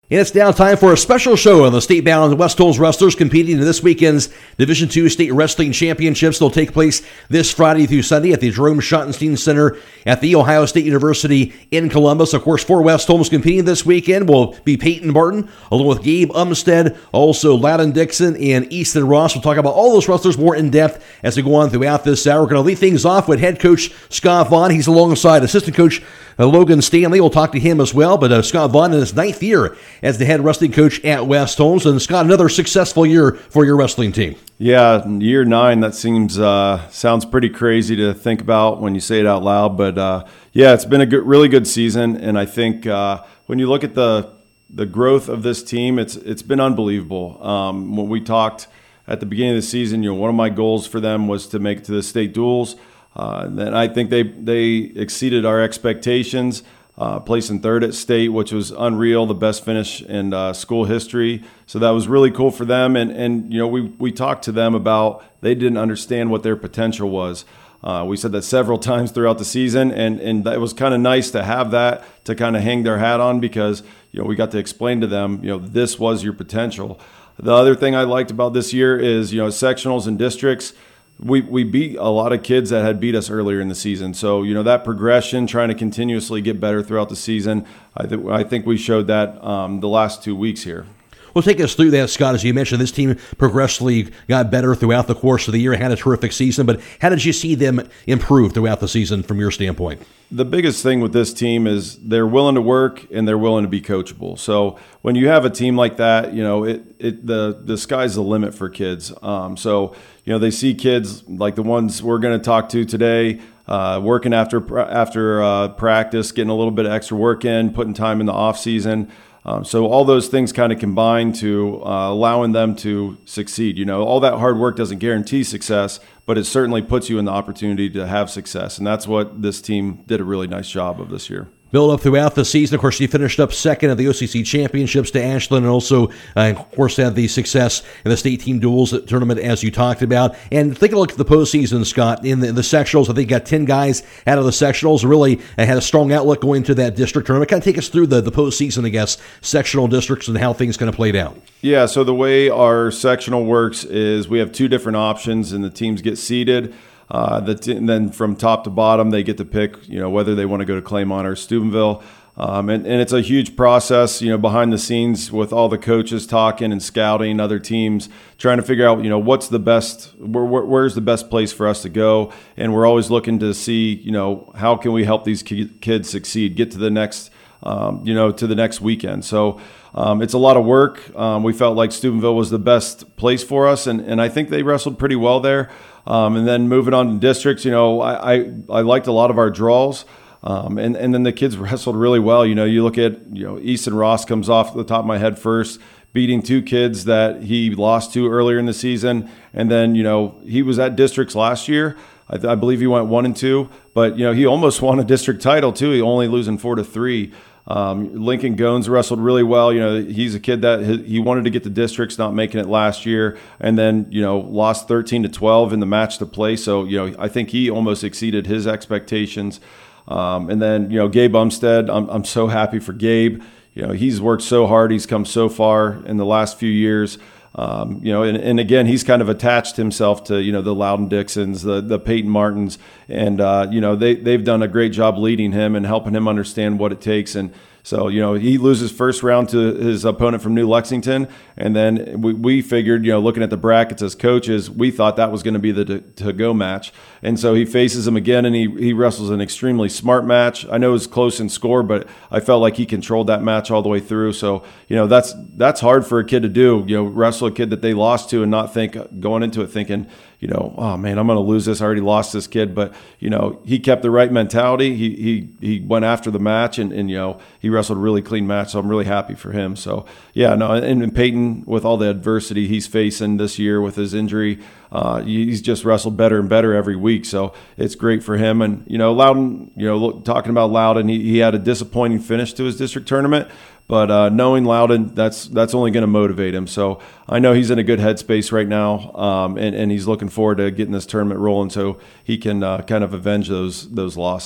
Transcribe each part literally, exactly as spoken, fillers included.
And it's now time for a special show on the state-bound West Holmes wrestlers competing in this weekend's Division two State Wrestling Championships. They'll take place this Friday through Sunday at the Jerome Schottenstein Center at The Ohio State University in Columbus. Of course, for West Holmes competing this weekend will be Peyton Barton, along with Gabe Umstead, also Loudon Dixon, and Easton Ross. We'll talk about all those wrestlers more in depth as we go on throughout this hour. We're going to lead things off with head coach Scott Vaughn. He's alongside assistant coach uh, Logan Stanley. We'll talk to him as well, but uh, Scott Vaughn in his ninth year as the head wrestling coach at West Holmes. And Scott, another successful year for your wrestling team. Yeah, year nine, that seems uh, sounds pretty crazy to think about when you say it out loud. But, uh, yeah, it's been a good, really good season. And I think uh, when you look at the the growth of this team, it's it's been unbelievable. Um, when we talked at the beginning of the season, you know, one of my goals for them was to make it to the state duels. Uh, and I think they, they exceeded our expectations. Uh, placing third at state, which was unreal, the best finish in uh, school history. So that was really cool for them. And, and you know, we, we talked to them about they didn't understand what their potential was. Uh, we said that several times throughout the season, and, and it was kind of nice to have that to kind of hang their hat on because, you know, we got to explain to them, you know, this was your potential. The other thing I liked about this year is, you know, sectionals and districts. We we beat a lot of kids that had beat us earlier in the season. So, you know, that progression, trying to continuously get better throughout the season, I, th- I think we showed that um, the last two weeks here. Well, take us through that, Scott. As you mentioned, this team progressively got better throughout the course of the year, had a terrific season, but how did you see them improve throughout the season from your standpoint? The biggest thing with this team is they're willing to work and they're willing to be coachable. So when you have a team like that, you know, it, it the, the sky's the limit for kids. Um, so, you know, they see kids like the ones we're going to talk to today, uh, working after after uh, practice, getting a little bit of extra work in, putting time in the off season. Um, so all those things kind of combine to uh, allowing them to succeed. You know, all that hard work doesn't guarantee success, but it certainly puts you in the opportunity to have success. And that's what this team did a really nice job of this year. Build up throughout the season. Of course, you finished up second at the O C C Championships to Ashland, and also, uh, of course, had the success in the state team duels tournament, as you talked about. And take a look at the postseason, Scott. In the, the sectionals, I think you got ten guys out of the sectionals. Really uh, had a strong outlook going into that district tournament. Kind of take us through the, the postseason, I guess, sectional districts and how things kind of played out. Yeah, so the way our sectional works is we have two different options, and the teams get seeded. Uh, the t- and then from top to bottom, they get to pick, you know, whether they want to go to Claymont or Steubenville. Um, and, and it's a huge process, you know, behind the scenes with all the coaches talking and scouting other teams, trying to figure out, you know, what's the best, where, where, where's the best place for us to go. And we're always looking to see, you know, how can we help these ki- kids succeed, get to the next, um, you know, to the next weekend. So um, it's a lot of work. Um, we felt like Steubenville was the best place for us. And, and I think they wrestled pretty well there. Um, and then moving on to districts, you know, I, I, I liked a lot of our draws. Um, and, and then the kids wrestled really well. You know, you look at, you know, Easton Ross comes off the top of my head first, beating two kids that he lost to earlier in the season. And then, you know, he was at districts last year. I, I believe he went one and two. But, you know, he almost won a district title, too. He only losing four to three. Um, Lincoln Gones wrestled really well. You know, he's a kid that he wanted to get to districts, not making it last year, and then, you know, lost thirteen to twelve in the match to play. So, you know, I think he almost exceeded his expectations. Um, and then, you know, Gabe Umstead, I'm, I'm so happy for Gabe. You know, he's worked so hard. He's come so far in the last few years. Um, you know, and, and again, he's kind of attached himself to, you know, the Loudon Dixons, the the Peyton Martins, and, uh, you know, they, they've done a great job leading him and helping him understand what it takes. And so, you know, he loses first round to his opponent from New Lexington. And then we, we figured, you know, looking at the brackets as coaches, we thought that was going to be the to, to go match. And so he faces him again, and he, he wrestles an extremely smart match. I know it was close in score, but I felt like he controlled that match all the way through. So, you know, that's that's hard for a kid to do, you know, wrestle a kid that they lost to and not think, going into it thinking, you know, oh man, I'm going to lose this. I already lost this kid. But, you know, he kept the right mentality. He he he went after the match, and, and you know, he wrestled a really clean match. So I'm really happy for him. So, yeah, no, and, and Peyton, with all the adversity he's facing this year with his injury, uh, he's just wrestled better and better every week. So it's great for him. And, you know, Loudon, you know, look, talking about Loudon, he, he had a disappointing finish to his district tournament. But uh, knowing Loudon, that's that's only going to motivate him. So I know he's in a good headspace right now, um, and, and he's looking forward to getting this tournament rolling so he can uh, kind of avenge those those losses.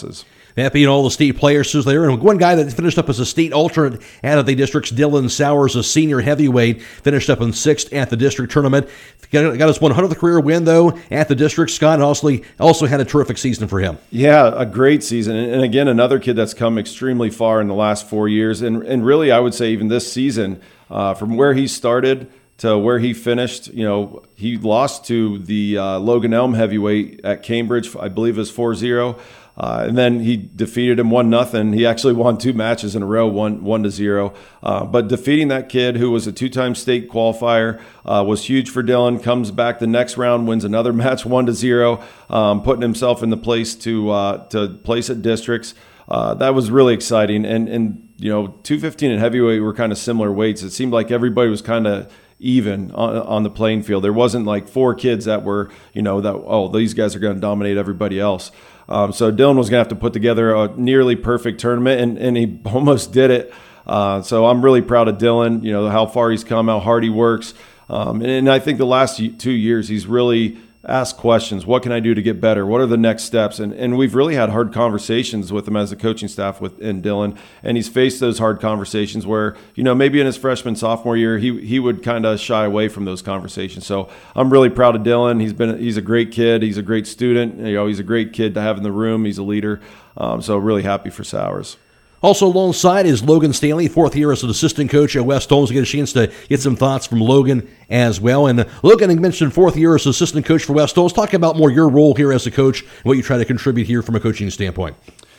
That being all the state players there. And one guy that finished up as a state alternate out of the districts, Dylan Sowers, a senior heavyweight, finished up in sixth at the district tournament. Got, got his one hundredth career win, though, at the district. Scott also, also had a terrific season for him. Yeah, a great season. And again, another kid that's come extremely far in the last four years. And, and really, I would say even this season, uh, from where he started to where he finished, you know, he lost to the uh, Logan Elm heavyweight at Cambridge, I believe it was four zero. Uh, and then he defeated him one nothing. He actually won two matches in a row, one one to zero. Uh, but defeating that kid who was a two-time state qualifier uh, was huge for Dylan. Comes back the next round, wins another match, one to zero, um, putting himself in the place to uh, to place at districts. Uh, that was really exciting. And and you know, two fifteen and heavyweight were kind of similar weights. It seemed like everybody was kind of even on, on the playing field. There wasn't like four kids that were, you know, that, oh, these guys are going to dominate everybody else. Um, so Dylan was going to have to put together a nearly perfect tournament, and, and he almost did it. Uh, so I'm really proud of Dylan, you know, how far he's come, how hard he works. Um, and, and I think the last two years he's really asked questions. What can I do to get better? What are the next steps? And and we've really had hard conversations with him as a coaching staff with and Dylan. And he's faced those hard conversations where, you know, maybe in his freshman, sophomore year, he he would kind of shy away from those conversations. So I'm really proud of Dylan. He's been he's a great kid. He's a great student. You know, he's a great kid to have in the room. He's a leader. Um, so really happy for Sowers. Also alongside is Logan Stanley, fourth year as an assistant coach at West Holmes. We get a chance to get some thoughts from Logan as well. And uh, Logan, you mentioned fourth year as assistant coach for West Holmes. Talk about more your role here as a coach and what you try to contribute here from a coaching standpoint.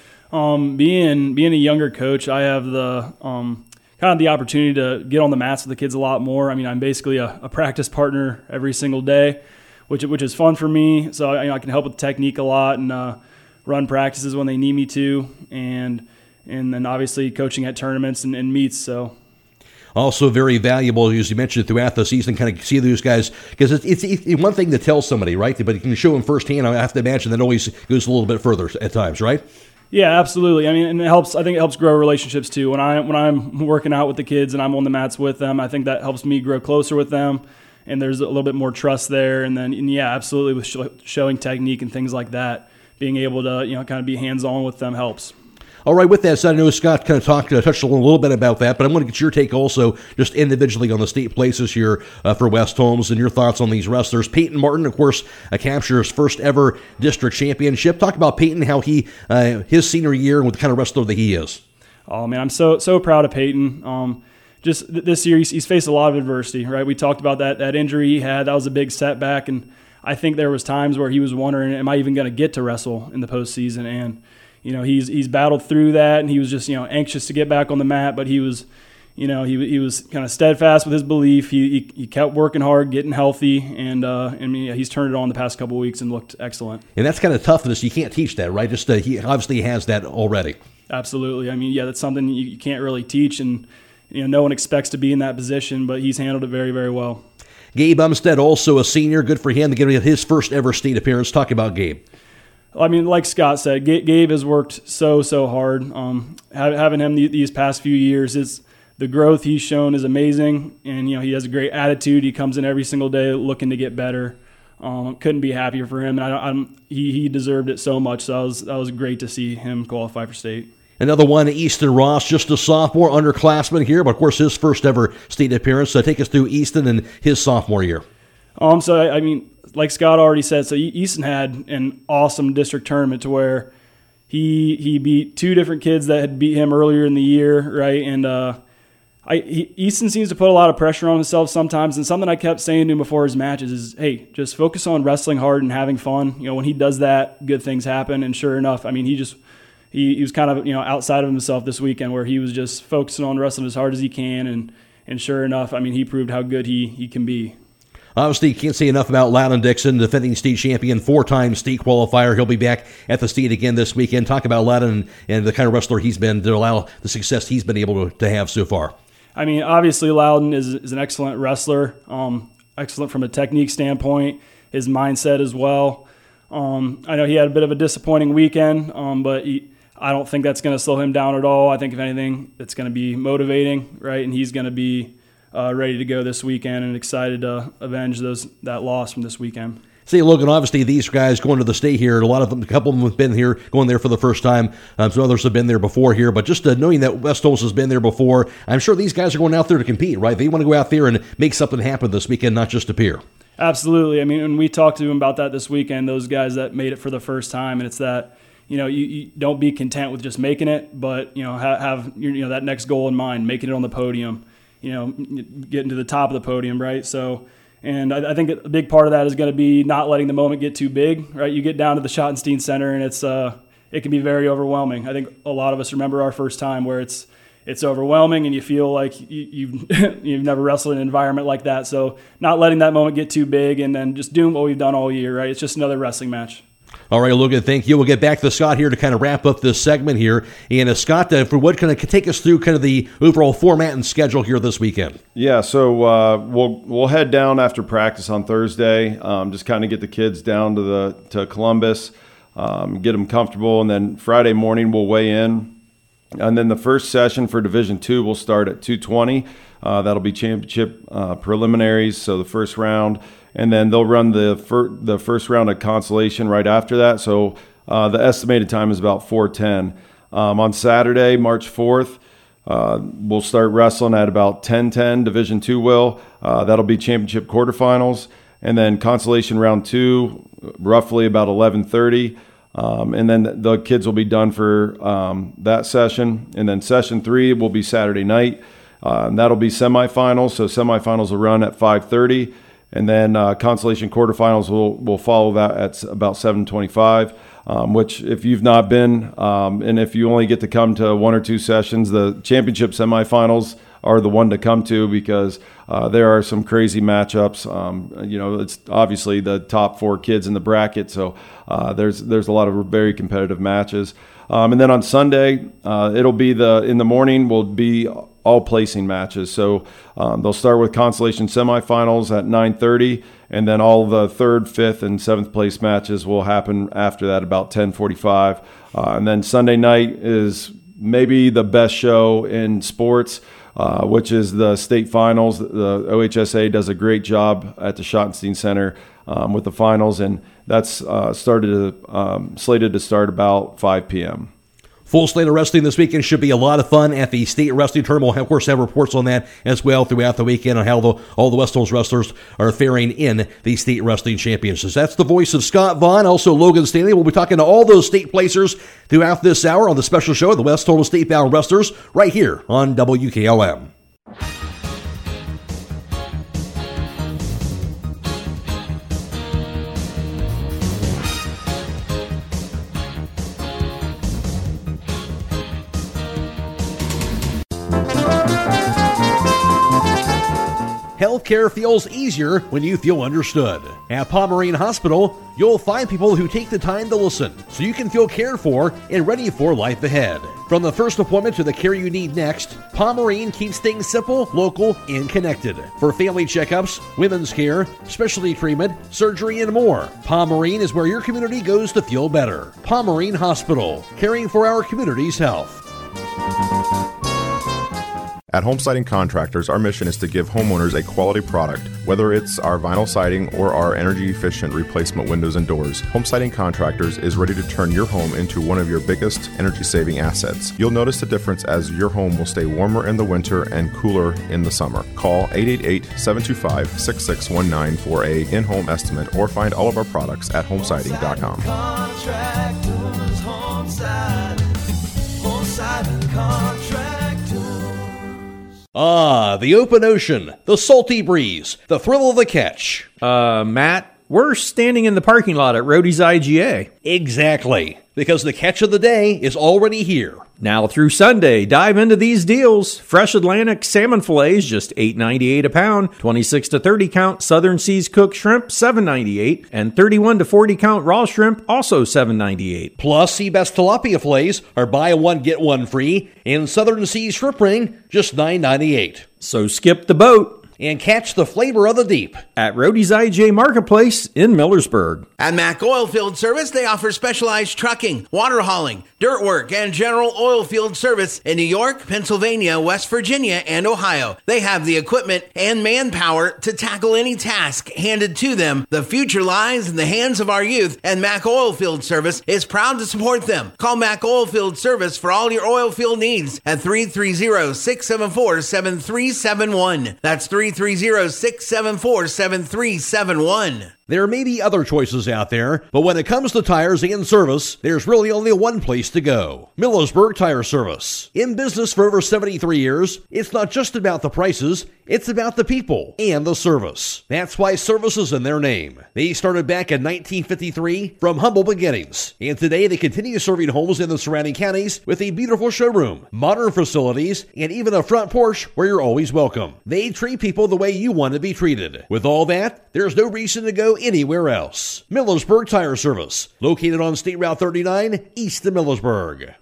Um, being being a younger coach, I have the um, kind of the opportunity to get on the mats with the kids a lot more. I mean, I'm basically a, a practice partner every single day, which which is fun for me. So you know, I can help with technique a lot and uh, run practices when they need me to, and and then obviously coaching at tournaments and, and meets. So also very valuable, as you mentioned, throughout the season, kind of see those guys, because it's, it's, it's one thing to tell somebody, right? But you can show them firsthand. I have to imagine that always goes a little bit further at times, right? Yeah, absolutely. I mean, and it helps. I think it helps grow relationships too. When I when I'm working out with the kids and I'm on the mats with them, I think that helps me grow closer with them, and there's a little bit more trust there. And then, and yeah, absolutely, with sh- showing technique and things like that, being able to you know kind of be hands-on with them helps. All right, with that said, I know Scott kind of talked, uh, touched a little, little bit about that, but I'm going to get your take also, just individually on the state places here uh, for West Holmes and your thoughts on these wrestlers. Peyton Martin, of course, uh, captures his first ever district championship. Talk about Peyton, how he, uh, his senior year, and what kind of wrestler that he is. Oh man, I'm so so proud of Peyton. Um, just th- this year, he's, he's faced a lot of adversity. Right, we talked about that that injury he had. That was a big setback, and I think there was times where he was wondering, am I even going to get to wrestle in the postseason? And you know, he's he's battled through that, and he was just, you know, anxious to get back on the mat, but he was, you know, he he was kind of steadfast with his belief. He he, he kept working hard, getting healthy, and uh, I mean, yeah, he's turned it on the past couple of weeks and looked excellent. And that's kind of toughness. You can't teach that, right? Just uh, he obviously has that already. Absolutely. I mean, yeah, that's something you, you can't really teach, and you know, no one expects to be in that position, but he's handled it very, very well. Gabe Umstead, also a senior. Good for him to get his first ever state appearance. Talk about Gabe. I mean, like Scott said, Gabe has worked so, so hard. Um, having him these past few years, is the growth he's shown is amazing, and you know he has a great attitude. He comes in every single day looking to get better. Um, couldn't be happier for him, and I, I'm, he he deserved it so much. So that was that was great to see him qualify for state. Another one, Easton Ross, just a sophomore, underclassman here, but of course his first ever state appearance. So take us through Easton and his sophomore year. Um, so I, I mean. Like Scott already said, so Easton had an awesome district tournament to where he he beat two different kids that had beat him earlier in the year, right? And uh, I he, Easton seems to put a lot of pressure on himself sometimes, and something I kept saying to him before his matches is, hey, just focus on wrestling hard and having fun. You know, when he does that, good things happen. And sure enough, I mean, he just he, he was kind of you know outside of himself this weekend, where he was just focusing on wrestling as hard as he can, and and sure enough, I mean, he proved how good he he can be. Obviously, you can't say enough about Loudon Dixon, defending state champion, four-time state qualifier. He'll be back at the state again this weekend. Talk about Loudon and the kind of wrestler he's been to allow the success he's been able to, to have so far. I mean, obviously, Loudon is, is an excellent wrestler, um, excellent from a technique standpoint, his mindset as well. Um, I know he had a bit of a disappointing weekend, um, but he, I don't think that's going to slow him down at all. I think, if anything, it's going to be motivating, right? And he's going to be Uh, ready to go this weekend and excited to avenge those that loss from this weekend. Say, Logan, obviously these guys going to the state here, a lot of them, a couple of them have been here, going there for the first time. Um, some others have been there before here, but just uh, knowing that West Holmes has been there before, I'm sure these guys are going out there to compete, right? They want to go out there and make something happen this weekend, not just appear. Absolutely. I mean, and we talked to them about that this weekend, those guys that made it for the first time, and it's that, you know, you, you don't be content with just making it, but, you know, have, have you know, that next goal in mind, making it on the podium, you know, getting to the top of the podium, right? So, and I, I think a big part of that is going to be not letting the moment get too big, right? You get down to the Schottenstein Center, and it's uh, it can be very overwhelming. I think a lot of us remember our first time where it's it's overwhelming, and you feel like you, you've you've never wrestled in an environment like that. So, not letting that moment get too big, and then just doing what we've done all year, right? It's just another wrestling match. All right, Logan, thank you. We'll get back to Scott here to kind of wrap up this segment here. And uh, Scott, uh, for what kind of take us through kind of the overall format and schedule here this weekend? Yeah, so uh, we'll we'll head down after practice on Thursday. Um, just kind of get the kids down to the to Columbus, um, get them comfortable, and then Friday morning we'll weigh in, and then the first session for Division Two will start at two twenty. Uh, that'll be championship uh, preliminaries, so the first round. And then they'll run the fir- the first round of consolation right after that. So uh, the estimated time is about four ten. Um, on Saturday, March fourth, uh, we'll start wrestling at about ten ten. Division two will. Uh, that'll be championship quarterfinals. And then consolation round two, roughly about eleven thirty. Um, and then the kids will be done for um, that session. And then session three will be Saturday night. Uh, and that'll be semifinals. So semifinals will run at five thirty. And then uh, consolation quarterfinals will will follow that at about seven twenty-five, um, which if you've not been, um, and if you only get to come to one or two sessions, the championship semifinals are the one to come to because uh, there are some crazy matchups. Um, you know, it's obviously the top four kids in the bracket, so uh, there's there's a lot of very competitive matches. Um, and then on Sunday, uh, it'll be the in the morning will be all placing matches. So um, they'll start with consolation semifinals at nine thirty, and then all the third, fifth, and seventh place matches will happen after that about ten forty-five. Uh, and then Sunday night is maybe the best show in sports, uh, which is the state finals. The O H S A does a great job at the Schottenstein Center um, with the finals, and that's uh, started to, um, slated to start about five p.m. Full slate of wrestling this weekend should be a lot of fun at the state wrestling tournament. We'll, of course, have reports on that as well throughout the weekend on how the, all the West Holmes wrestlers are faring in the state wrestling championships. That's the voice of Scott Vaughn, also Logan Stanley. We'll be talking to all those state placers throughout this hour on the special show of the West Holmes State Bound Wrestlers right here on W K L M. Healthcare feels easier when you feel understood. At Pomerene Hospital, you'll find people who take the time to listen so you can feel cared for and ready for life ahead. From the first appointment to the care you need next, Pomerene keeps things simple, local, and connected. For family checkups, women's care, specialty treatment, surgery, and more, Pomerene is where your community goes to feel better. Pomerene Hospital, caring for our community's health. At Home Siding Contractors, our mission is to give homeowners a quality product, whether it's our vinyl siding or our energy-efficient replacement windows and doors. Home Siding Contractors is ready to turn your home into one of your biggest energy-saving assets. You'll notice the difference as your home will stay warmer in the winter and cooler in the summer. Call eight eight eight, seven two five, six six one nine for a in-home estimate or find all of our products at home siding dot com. Contractors, Home Siding, Home Siding Contractors. Ah, the open ocean, the salty breeze, the thrill of the catch. Uh, Matt, we're standing in the parking lot at Rody's I G A. Exactly, because the catch of the day is already here. Now through Sunday, dive into these deals. Fresh Atlantic salmon fillets, just eight ninety-eight a pound. twenty-six to thirty count Southern Seas cooked shrimp, seven ninety-eight. And thirty-one to forty count raw shrimp, also seven ninety-eight. Plus, Seabass tilapia fillets are buy one, get one free. And Southern Seas shrimp ring, just nine ninety-eight. So skip the boat and catch the flavor of the deep at Rody's I J Marketplace in Millersburg. At Mac Oilfield Service, they offer specialized trucking, water hauling, dirt work, and general oil field service in New York, Pennsylvania, West Virginia, and Ohio. They have the equipment and manpower to tackle any task handed to them. The future lies in the hands of our youth, and Mac Oilfield Service is proud to support them. Call Mac Oilfield Service for all your oil field needs at three three zero, six seven four, seven three seven one. That's three three zero, six seven four, seven three seven one. There may be other choices out there, but when it comes to tires and service, there's really only one place to go. Millersburg Tire Service. In business for over seventy-three years, it's not just about the prices, it's about the people and the service. That's why service is in their name. They started back in nineteen fifty-three from humble beginnings, and today they continue serving homes in the surrounding counties with a beautiful showroom, modern facilities, and even a front porch where you're always welcome. They treat people the way you want to be treated. With all that, there's no reason to go anywhere else. Millersburg Tire Service, located on State Route thirty-nine, east of Millersburg.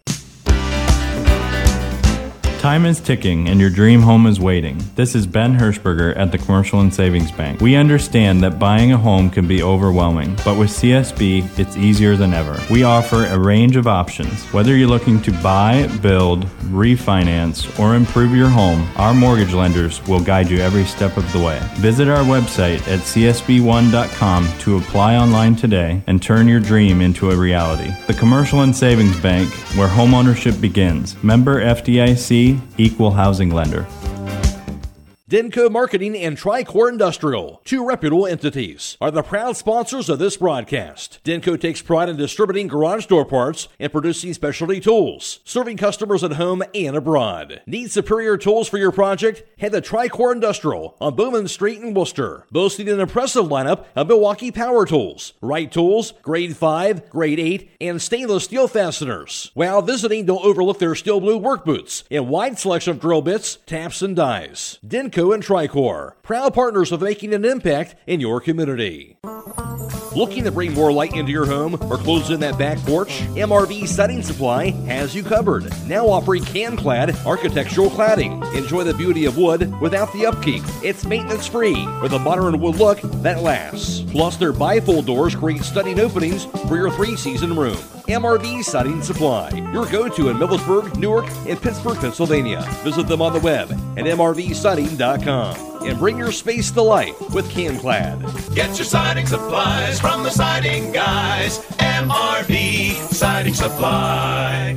Time is ticking and your dream home is waiting. This is Ben Hirschberger at the Commercial and Savings Bank. We understand that buying a home can be overwhelming, but with C S B, it's easier than ever. We offer a range of options. Whether you're looking to buy, build, refinance, or improve your home, our mortgage lenders will guide you every step of the way. Visit our website at c s b one dot com to apply online today and turn your dream into a reality. The Commercial and Savings Bank, where homeownership begins. Member F D I C, Equal Housing Lender. Denco Marketing and Tricor Industrial, two reputable entities, are the proud sponsors of this broadcast. Denco takes pride in distributing garage door parts and producing specialty tools, serving customers at home and abroad. Need superior tools for your project? Head to Tricor Industrial on Bowman Street in Worcester, boasting an impressive lineup of Milwaukee power tools, Wright tools, grade five, grade eight, and stainless steel fasteners. While visiting, don't overlook their steel blue work boots and wide selection of drill bits, taps, and dies. Denco and Tricor, proud partners of making an impact in your community. Looking to bring more light into your home or close in that back porch? M R V Siding Supply has you covered. Now offering CanClad architectural cladding. Enjoy the beauty of wood without the upkeep. It's maintenance free with a modern wood look that lasts. Plus, their bifold doors create stunning openings for your three-season room. M R V Siding Supply, your go-to in Millersburg, Newark, and Pittsburgh, Pennsylvania. Visit them on the web at m r v siding dot com and bring your space to life with CanClad. Get your siding supplies from the siding guys. M R V Siding Supply.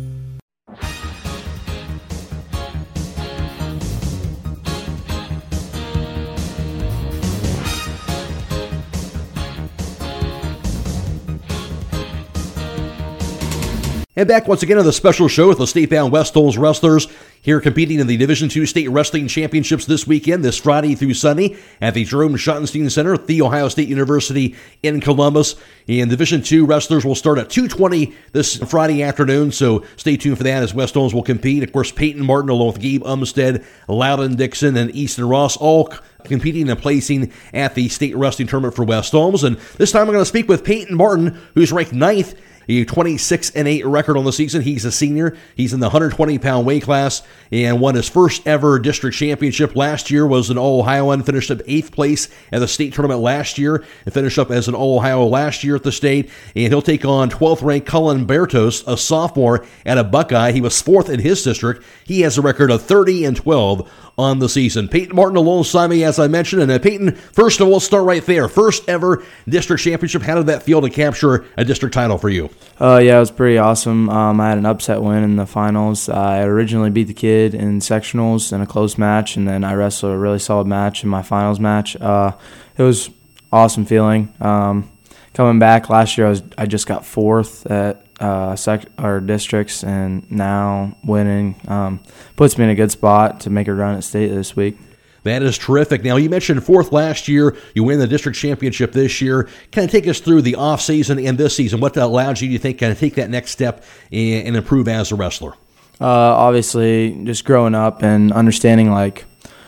And back once again on the special show with the state-bound West Holmes Wrestlers here competing in the Division two State Wrestling Championships this weekend, this Friday through Sunday at the Jerome Schottenstein Center at The Ohio State University in Columbus. And Division two wrestlers will start at two twenty this Friday afternoon, so stay tuned for that as West Holmes will compete. Of course, Peyton Martin along with Gabe Umstead, Loudon Dixon, and Easton Ross all competing and placing at the state wrestling tournament for West Holmes. And this time I'm going to speak with Peyton Martin, who's ranked ninth. A twenty-six and eight record on the season. He's a senior. He's in the one hundred twenty pound weight class and won his first ever district championship. Last year was an All-Ohioan, finished up eighth place at the state tournament last year and finished up as an All-Ohio last year at the state. And he'll take on twelfth ranked Cullen Bertos, a sophomore at a Buckeye. He was fourth in his district. He has a record of thirty and twelve on the season. Peyton Martin alongside me, as I mentioned. And uh, Peyton, first of all, start right there. First ever district championship. How did that feel to capture a district title for you? Uh, yeah, it was pretty awesome. Um, I had an upset win in the finals. I originally beat the kid in sectionals in a close match, and then I wrestled a really solid match in my finals match. Uh, it was awesome feeling. Um, coming back last year, I was I just got fourth at uh, sec- or districts, and now winning um, puts me in a good spot to make a run at state this week. That is terrific. Now, you mentioned fourth last year. You win the district championship this year. Kind of take us through the off season and this season. What allowed you, do you think, kind of take that next step and, and improve as a wrestler? Uh, obviously, just growing up and understanding, like,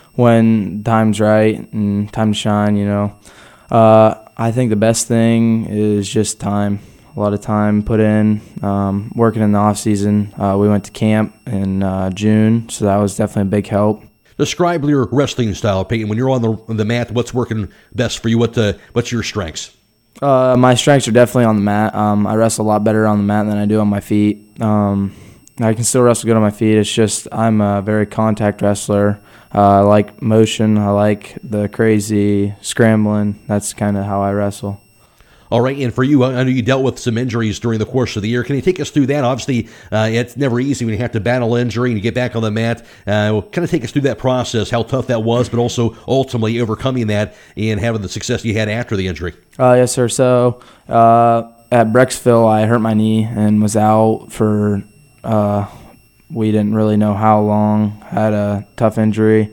when time's right and time to shine, you know. Uh, I think the best thing is just time. A lot of time put in, um, working in the off season. Uh, we went to camp in uh, June, so that was definitely a big help. Describe your wrestling style, Peyton. When you're on the on the mat, what's working best for you? What the, what's your strengths? Uh, my strengths are definitely on the mat. Um, I wrestle a lot better on the mat than I do on my feet. Um, I can still wrestle good on my feet. It's just I'm a very contact wrestler. Uh, I like motion. I like the crazy scrambling. That's kind of how I wrestle. All right, and for you, I know you dealt with some injuries during the course of the year. Can you take us through that? Obviously, uh, it's never easy when you have to battle injury and you get back on the mat. Uh, kind of take us through that process, how tough that was, but also ultimately overcoming that and having the success you had after the injury. Uh, yes, sir. So uh, at Brecksville, I hurt my knee and was out for uh, we didn't really know how long. I had a tough injury.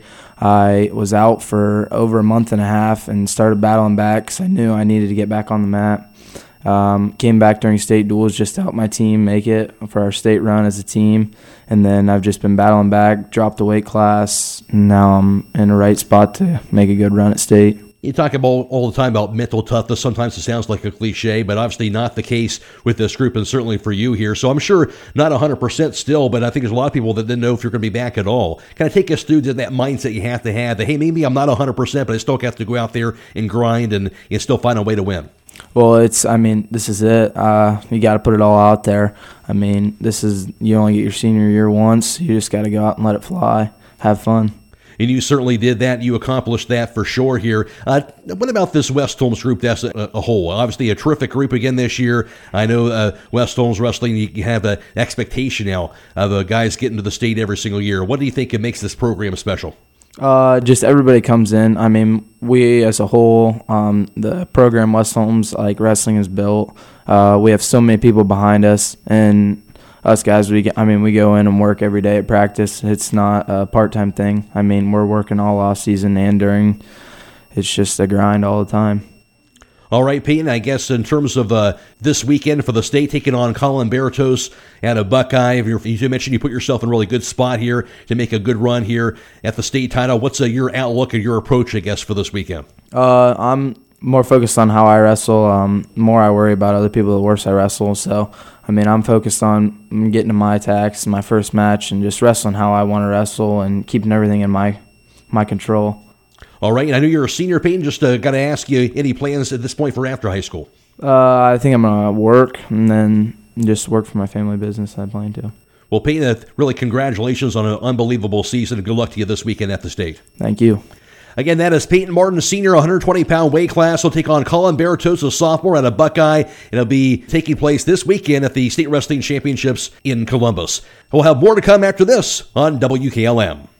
I was out for over a month and a half and started battling back because I knew I needed to get back on the mat. Um, came back during state duels just to help my team make it for our state run as a team. And then I've just been battling back, dropped the weight class, and now I'm in the right spot to make a good run at state. You talk about all the time about mental toughness. Sometimes it sounds like a cliche, but obviously not the case with this group and certainly for you here. So I'm sure not one hundred percent still, but I think there's a lot of people that didn't know if you're going to be back at all. Kind of take us through to that mindset you have to have that, hey, maybe I'm not one hundred percent, but I still have to go out there and grind and, and still find a way to win. Well, it's, I mean, this is it. Uh, you got to put it all out there. I mean, this is, you only get your senior year once. You just got to go out and let it fly. Have fun. And you certainly did that. You accomplished that for sure here. Uh, what about this West Holmes group as a, a whole? Obviously a terrific group again this year. I know uh, West Holmes Wrestling, you have the expectation now of uh, guys getting to the state every single year. What do you think it makes this program special? Uh, just everybody comes in. I mean, we as a whole, um, the program West Holmes, like wrestling is built. Uh, we have so many people behind us, and us guys, we I mean, we go in and work every day at practice. It's not a part-time thing. I mean, we're working all off season and during. It's just a grind all the time. All right, Peyton, I guess in terms of uh, this weekend for the state, taking on Colin Bertos at a Buckeye, you mentioned you put yourself in a really good spot here to make a good run here at the state title. What's uh, your outlook and your approach, I guess, for this weekend? Uh, I'm more focused on how I wrestle. Um, more I worry about other people, the worse I wrestle. So, I mean, I'm focused on getting to my attacks, my first match, and just wrestling how I want to wrestle and keeping everything in my my control. All right, and I know you're a senior, Peyton. Just uh, got to ask you, any plans at this point for after high school? Uh, I think I'm going to work and then just work for my family business I plan to. Well, Peyton, uh, really congratulations on an unbelievable season, and good luck to you this weekend at the state. Thank you. Again, that is Peyton Martin, senior, one hundred twenty pound weight class. He'll take on Colin Bertos, a sophomore, at a Buckeye. It'll be taking place this weekend at the State Wrestling Championships in Columbus. We'll have more to come after this on W K L M.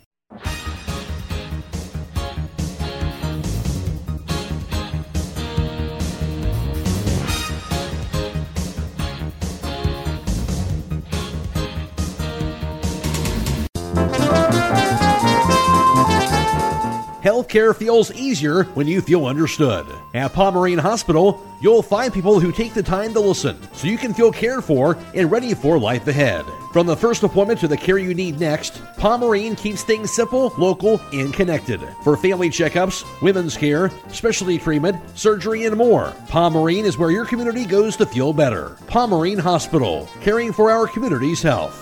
Healthcare feels easier when you feel understood. At Pomerene Hospital, you'll find people who take the time to listen so you can feel cared for and ready for life ahead. From the first appointment to the care you need next, Pomerene keeps things simple, local, and connected. For family checkups, women's care, specialty treatment, surgery, and more, Pomerene is where your community goes to feel better. Pomerene Hospital, caring for our community's health.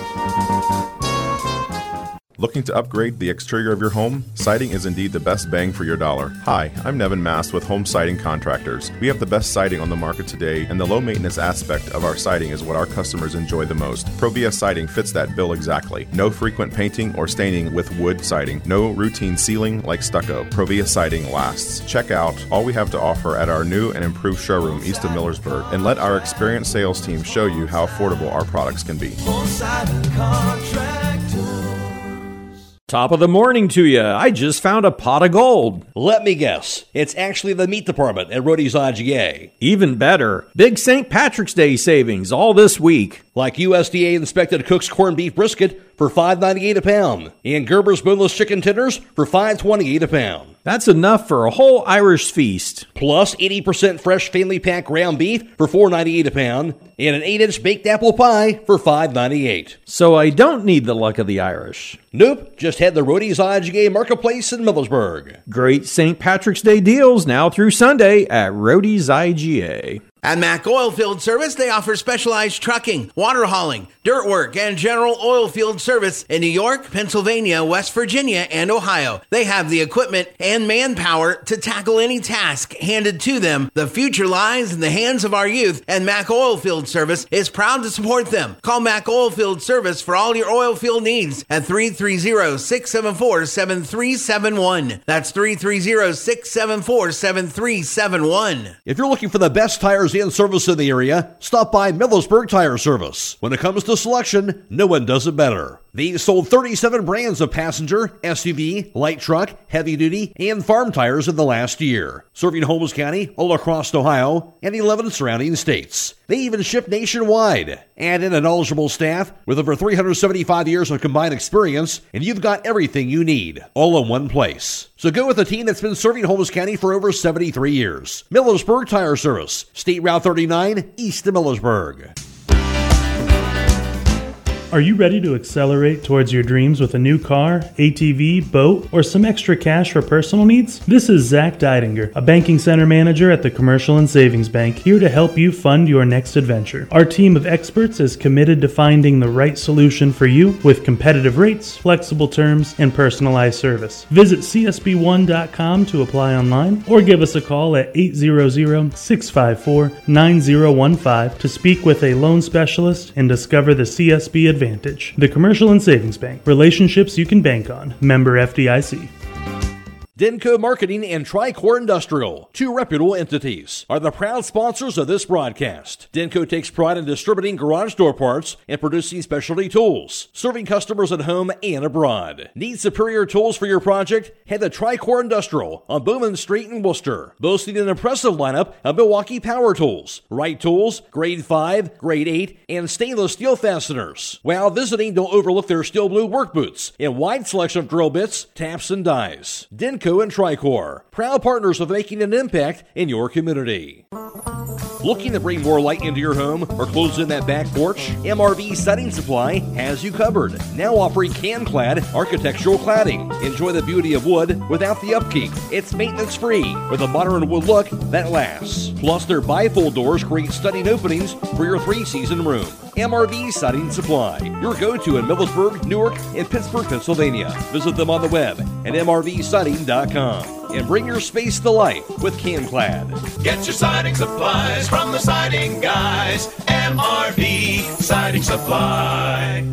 Looking to upgrade the exterior of your home? Siding is indeed the best bang for your dollar. Hi, I'm Nevin Mast with Home Siding Contractors. We have the best siding on the market today, and the low maintenance aspect of our siding is what our customers enjoy the most. Provia Siding fits that bill exactly. No frequent painting or staining with wood siding. No routine sealing like stucco. Provia Siding lasts. Check out all we have to offer at our new and improved showroom east of Millersburg, and let our experienced sales team show you how affordable our products can be. Home Siding Contractors. Top of the morning to you. I just found a pot of gold. Let me guess. It's actually the meat department at Rody's I G A. Even better. Big Saint Patrick's Day savings all this week. Like U S D A-inspected Cook's corned beef brisket for five ninety-eight a pound. And Gerber's boneless chicken tenders for five twenty-eight a pound. That's enough for a whole Irish feast. Plus eighty percent fresh family pack ground beef for four ninety-eight a pound. And an eight inch baked apple pie for five ninety-eight. So I don't need the luck of the Irish. Nope, just head to Rody's I G A Marketplace in Millersburg. Great Saint Patrick's Day deals now through Sunday at Rody's I G A. At Mack Oilfield Service, they offer specialized trucking, water hauling, dirt work, and general oil field service in New York, Pennsylvania, West Virginia, and Ohio. They have the equipment and manpower to tackle any task handed to them. The future lies in the hands of our youth, and Mack Oilfield Service is proud to support them. Call Mack Oilfield Service for all your oil field needs at three three zero, six seven four, seven three seven one. That's three three zero, six seven four, seven three seven one. If you're looking for the best tires and service in the area, stop by Millersburg Tire Service. When it comes to selection, no one does it better. They've sold thirty-seven brands of passenger, S U V, light truck, heavy duty, and farm tires in the last year, serving Holmes County, all across Ohio, and eleven surrounding states. They even ship nationwide. Add in a knowledgeable staff with over three hundred seventy-five years of combined experience, and you've got everything you need, all in one place. So go with a team that's been serving Holmes County for over seventy-three years. Millersburg Tire Service, State Route thirty-nine, east of Millersburg. Are you ready to accelerate towards your dreams with a new car, A T V, boat, or some extra cash for personal needs? This is Zach Deidinger, a banking center manager at the Commercial and Savings Bank, here to help you fund your next adventure. Our team of experts is committed to finding the right solution for you with competitive rates, flexible terms, and personalized service. Visit C S B one dot com to apply online or give us a call at eight hundred, six five four, nine zero one five to speak with a loan specialist and discover the C S B advantage. Advantage. The Commercial and Savings Bank. Relationships you can bank on. Member F D I C. Denko Marketing and Tricor Industrial, two reputable entities, are the proud sponsors of this broadcast. Denko takes pride in distributing garage door parts and producing specialty tools, serving customers at home and abroad. Need superior tools for your project? Head to Tricor Industrial on Bowman Street in Worcester, boasting an impressive lineup of Milwaukee power tools, Wright tools, grade five, grade eight, and stainless steel fasteners. While visiting, don't overlook their steel blue work boots and wide selection of drill bits, taps, and dies. Denko and Tricor, proud partners of making an impact in your community. Looking to bring more light into your home or close in that back porch? M R V Siding Supply has you covered. Now offering CanClad architectural cladding. Enjoy the beauty of wood without the upkeep. It's maintenance free with a modern wood look that lasts. Plus, their bifold doors create stunning openings for your three-season room. M R V Siding Supply, your go-to in Millersburg, Newark, and Pittsburgh, Pennsylvania. Visit them on the web at M R V siding dot com and bring your space to life with CanClad. Get your siding supplies from the siding guys. M R V Siding Supply.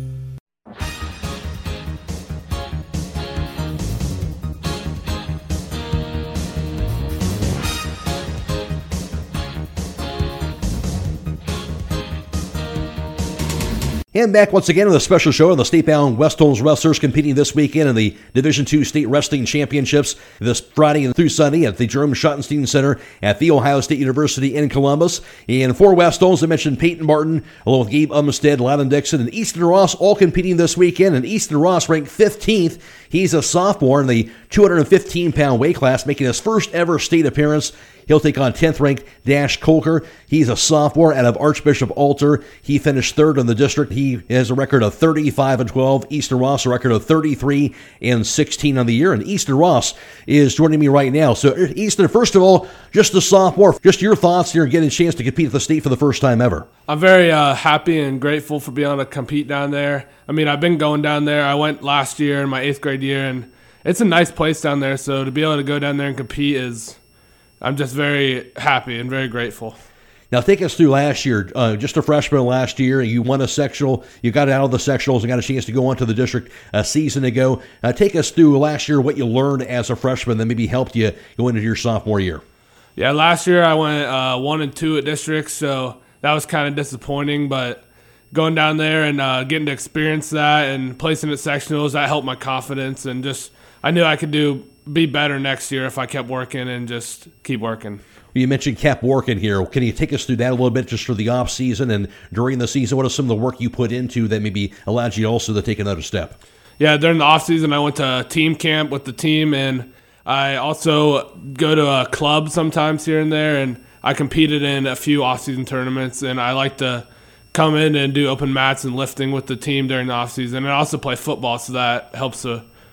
And back once again on the special show on the state-bound West Holmes Wrestlers competing this weekend in the Division two State Wrestling Championships this Friday and through Sunday at the Jerome Schottenstein Center at The Ohio State University in Columbus. And for West Holmes, I mentioned Peyton Martin, along with Gabe Umstead, Loudon Dixon, and Easton Ross all competing this weekend. And Easton Ross ranked fifteenth. He's a sophomore in the two hundred fifteen pound weight class, making his first ever state appearance. He'll take on tenth ranked Dash Colker. He's a sophomore out of Archbishop Alter. He finished third in the district. He has a record of thirty-five and twelve. Easton Ross, a record of thirty-three and sixteen on the year. And Easton Ross is joining me right now. So, Easton, first of all, just a sophomore, just your thoughts here and getting a chance to compete at the state for the first time ever. I'm very uh, happy and grateful for being able to compete down there. I mean, I've been going down there. I went last year in my eighth grade year, and it's a nice place down there. So to be able to go down there and compete is, I'm just very happy and very grateful. Now, take us through last year. Uh, just a freshman last year, you won a sectional. You got out of the sectionals and got a chance to go on to the district a season ago. Uh, take us through last year, what you learned as a freshman that maybe helped you go into your sophomore year. Yeah, last year I went uh, one and two at districts, so that was kind of disappointing. But going down there and uh, getting to experience that and placing at sectionals, that helped my confidence, and just I knew I could do be better next year if I kept working and just keep working. You mentioned kept working here. Can you take us through that a little bit just for the off season and during the season? What are some of the work you put into that maybe allowed you also to take another step? Yeah, during the off season, I went to team camp with the team, and I also go to a club sometimes here and there, and I competed in a few off season tournaments, and I like to come in and do open mats and lifting with the team during the off season, and I also play football, so that helps to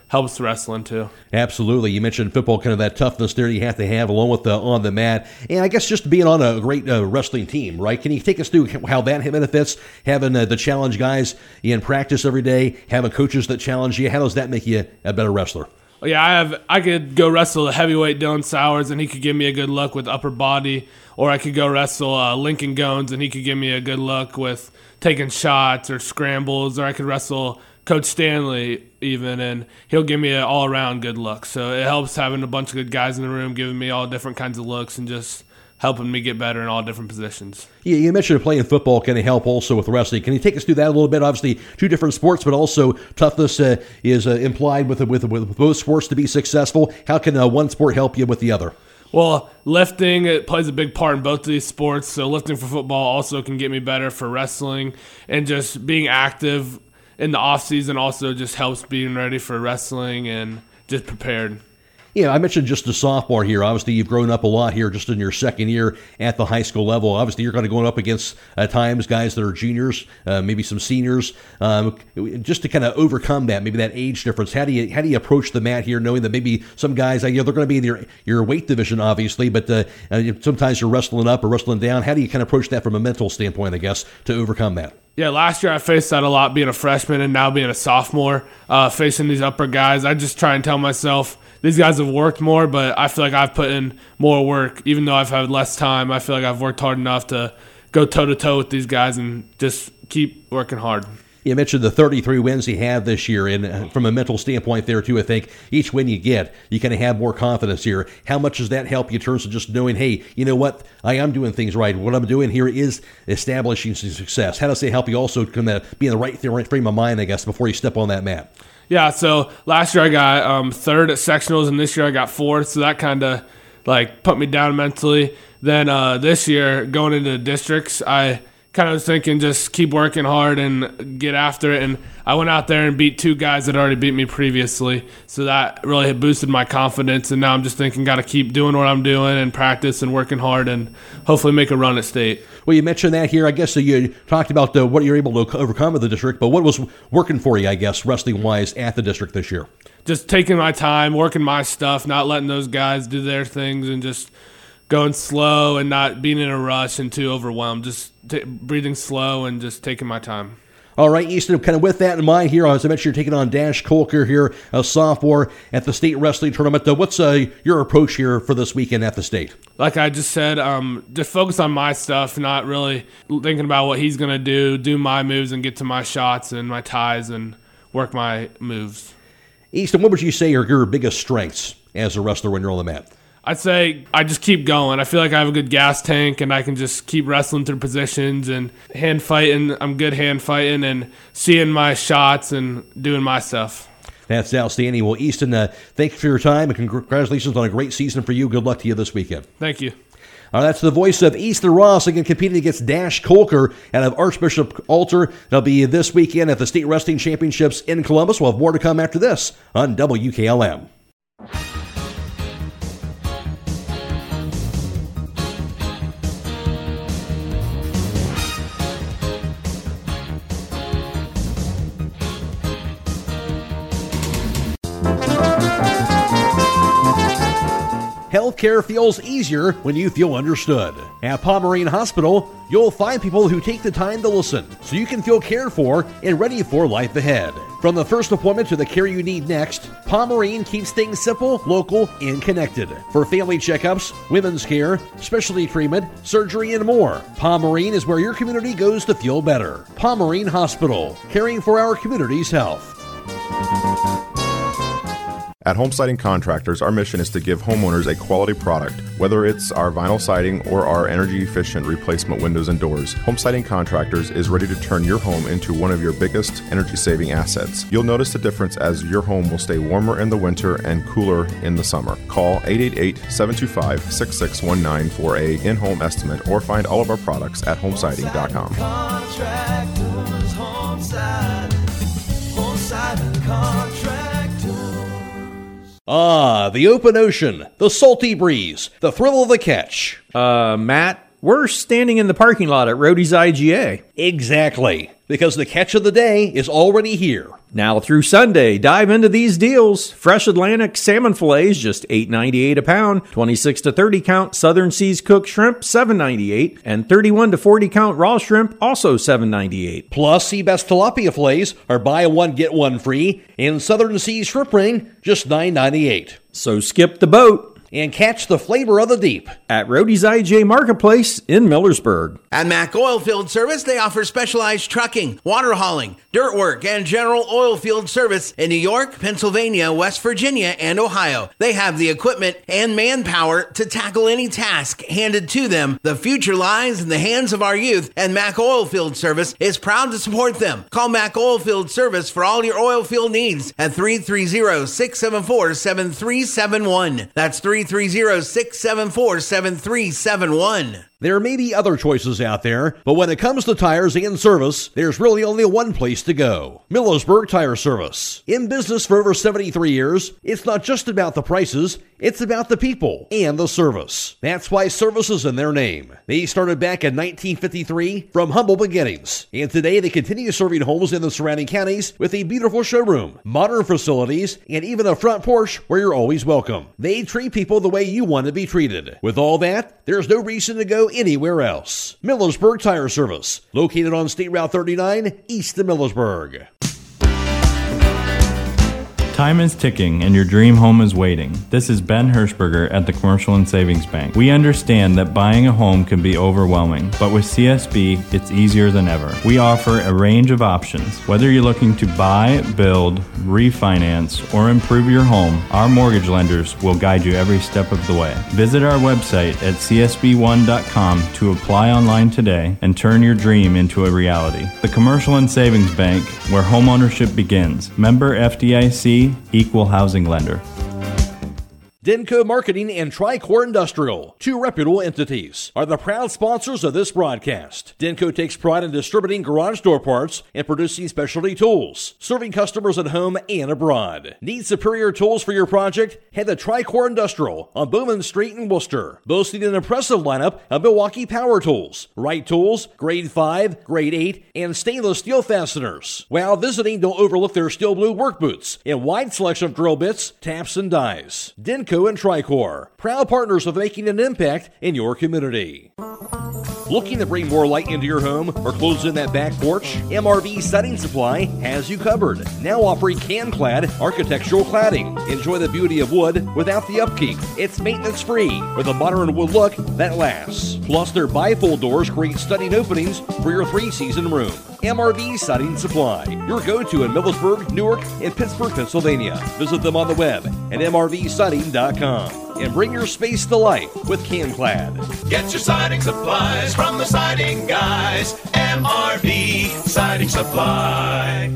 helps wrestling too. Absolutely. You mentioned football, kind of that toughness there you have to have along with the on the mat. And I guess just being on a great uh, wrestling team, right? Can you take us through how that benefits, having uh, the challenge guys in practice every day, having coaches that challenge you? How does that make you a better wrestler? Yeah, I have. I could go wrestle a heavyweight Dylan Sowers, and he could give me a good look with upper body, or I could go wrestle uh, Lincoln Gones, and he could give me a good look with taking shots or scrambles, or I could wrestle Coach Stanley even, and he'll give me an all-around good look. So it helps having a bunch of good guys in the room giving me all different kinds of looks and just helping me get better in all different positions. Yeah, you mentioned playing football can help also with wrestling. Can you take us through that a little bit? Obviously, two different sports, but also toughness uh, is uh, implied with, with with both sports to be successful. How can uh, one sport help you with the other? Well, lifting, it plays a big part in both of these sports. So lifting for football also can get me better for wrestling, and just being active in the off season also just helps being ready for wrestling and just prepared. Yeah, I mentioned just the sophomore here. Obviously, you've grown up a lot here just in your second year at the high school level. Obviously, you're going to go up against, at times, guys that are juniors, uh, maybe some seniors. Um, just to kind of overcome that, maybe that age difference, how do you how do you approach the mat here, knowing that maybe some guys, you know, they're going to be in your, your weight division, obviously, but uh, sometimes you're wrestling up or wrestling down. How do you kind of approach that from a mental standpoint, I guess, to overcome that? Yeah, last year I faced that a lot being a freshman and now being a sophomore, uh, facing these upper guys. I just try and tell myself, these guys have worked more, but I feel like I've put in more work. Even though I've had less time, I feel like I've worked hard enough to go toe-to-toe with these guys and just keep working hard. You mentioned the thirty-three wins you have this year, and from a mental standpoint there, too, I think each win you get, you kind of have more confidence here. How much does that help you in terms of just knowing, hey, you know what, I am doing things right. What I'm doing here is establishing some success. How does it help you also kind of be in the right, the right frame of mind, I guess, before you step on that mat? Yeah, so last year I got um, third at sectionals, and this year I got fourth, so that kind of like put me down mentally. Then uh, this year, going into districts, I kind of was thinking just keep working hard and get after it, and I went out there and beat two guys that already beat me previously, so that really had boosted my confidence, and now I'm just thinking got to keep doing what I'm doing and practice and working hard and hopefully make a run at state. Well, you mentioned that here. I guess uh, you talked about uh, what you're able to overcome with the district, but what was working for you, I guess, wrestling-wise at the district this year? Just taking my time, working my stuff, not letting those guys do their things, and just going slow and not being in a rush and too overwhelmed. Just t- breathing slow and just taking my time. All right, Easton, kind of with that in mind here, as I mentioned, you're taking on Dash Kolker here, a sophomore at the state wrestling tournament. Uh, what's uh, your approach here for this weekend at the state? Like I just said, um, just focus on my stuff, not really thinking about what he's going to do, do my moves and get to my shots and my ties and work my moves. Easton, what would you say are your biggest strengths as a wrestler when you're on the mat? I'd say I just keep going. I feel like I have a good gas tank, and I can just keep wrestling through positions and hand fighting. I'm good hand fighting and seeing my shots and doing my stuff. That's outstanding. Well, Easton, uh, thank you for your time, and congratulations on a great season for you. Good luck to you this weekend. Thank you. Uh, that's the voice of Easton Ross, again competing against Dash Kolker out of Archbishop Alter. That'll be this weekend at the State Wrestling Championships in Columbus. We'll have more to come after this on W K L M. Healthcare feels easier when you feel understood. At Pomerene Hospital, you'll find people who take the time to listen so you can feel cared for and ready for life ahead. From the first appointment to the care you need next, Pomerene keeps things simple, local, and connected. For family checkups, women's care, specialty treatment, surgery, and more, Pomerene is where your community goes to feel better. Pomerene Hospital, caring for our community's health. At Home Siding Contractors, our mission is to give homeowners a quality product, whether it's our vinyl siding or our energy-efficient replacement windows and doors. Home Siding Contractors is ready to turn your home into one of your biggest energy-saving assets. You'll notice the difference as your home will stay warmer in the winter and cooler in the summer. Call eight eight eight, seven two five, six six one nine for a in-home estimate or find all of our products at home siding dot com. Contractors, Home Siding, Home Siding Contractors. Ah, the open ocean, the salty breeze, the thrill of the catch. Uh, Matt, we're standing in the parking lot at Rhodey's I G A. Exactly, because the catch of the day is already here. Now through Sunday, dive into these deals. Fresh Atlantic salmon fillets just eight ninety-eight a pound, twenty-six to thirty count Southern Seas cooked shrimp seven ninety-eight, and thirty-one to forty count raw shrimp also seven ninety-eight. Plus, Seabass tilapia fillets are buy one get one free, and Southern Seas shrimp ring just nine ninety-eight. So skip the boat and catch the flavor of the deep at Roadie's I J Marketplace in Millersburg. At Mack Oilfield Service, they offer specialized trucking, water hauling, dirt work, and general oil field service in New York, Pennsylvania, West Virginia, and Ohio. They have the equipment and manpower to tackle any task handed to them. The future lies in the hands of our youth, and Mack Oilfield Service is proud to support them. Call Mack Oilfield Service for all your oil field needs at three three zero, six seven four, seven three seven one. That's three three zero, six seven four, seven three seven one. There may be other choices out there, but when it comes to tires and service, there's really only one place to go. Millersburg Tire Service. In business for over seventy-three years, it's not just about the prices, it's about the people and the service. That's why service is in their name. They started back in nineteen fifty-three from humble beginnings, and today they continue serving homes in the surrounding counties with a beautiful showroom, modern facilities, and even a front porch where you're always welcome. They treat people the way you want to be treated. With all that, there's no reason to go anywhere else. Millersburg Tire Service, located on State Route thirty-nine, east of Millersburg. Time is ticking and your dream home is waiting. This is Ben Hirschberger at the Commercial and Savings Bank. We understand that buying a home can be overwhelming, but with C S B, it's easier than ever. We offer a range of options. Whether you're looking to buy, build, refinance, or improve your home, our mortgage lenders will guide you every step of the way. Visit our website at c s b one dot com to apply online today and turn your dream into a reality. The Commercial and Savings Bank, where homeownership begins. Member F D I C, Equal Housing Lender. Denko Marketing and Tricor Industrial, two reputable entities, are the proud sponsors of this broadcast. Denko takes pride in distributing garage door parts and producing specialty tools, serving customers at home and abroad. Need superior tools for your project? Head to Tricor Industrial on Bowman Street in Worcester, boasting an impressive lineup of Milwaukee power tools, Wright tools, grade five, grade eight, and stainless steel fasteners. While visiting, don't overlook their steel blue work boots and wide selection of drill bits, taps, and dies. Denko and Tricor, proud partners of making an impact in your community. Looking to bring more light into your home or close in that back porch? M R V Siding Supply has you covered. Now offering CanClad architectural cladding. Enjoy the beauty of wood without the upkeep. It's maintenance free with a modern wood look that lasts. Plus, their bifold doors create stunning openings for your three-season room. M R V Siding Supply, your go-to in Millersburg, Newark, and Pittsburgh, Pennsylvania. Visit them on the web at m r v siding dot com and bring your space to life with CanClad. Get your siding supplies from the siding guys. M R V Siding Supply.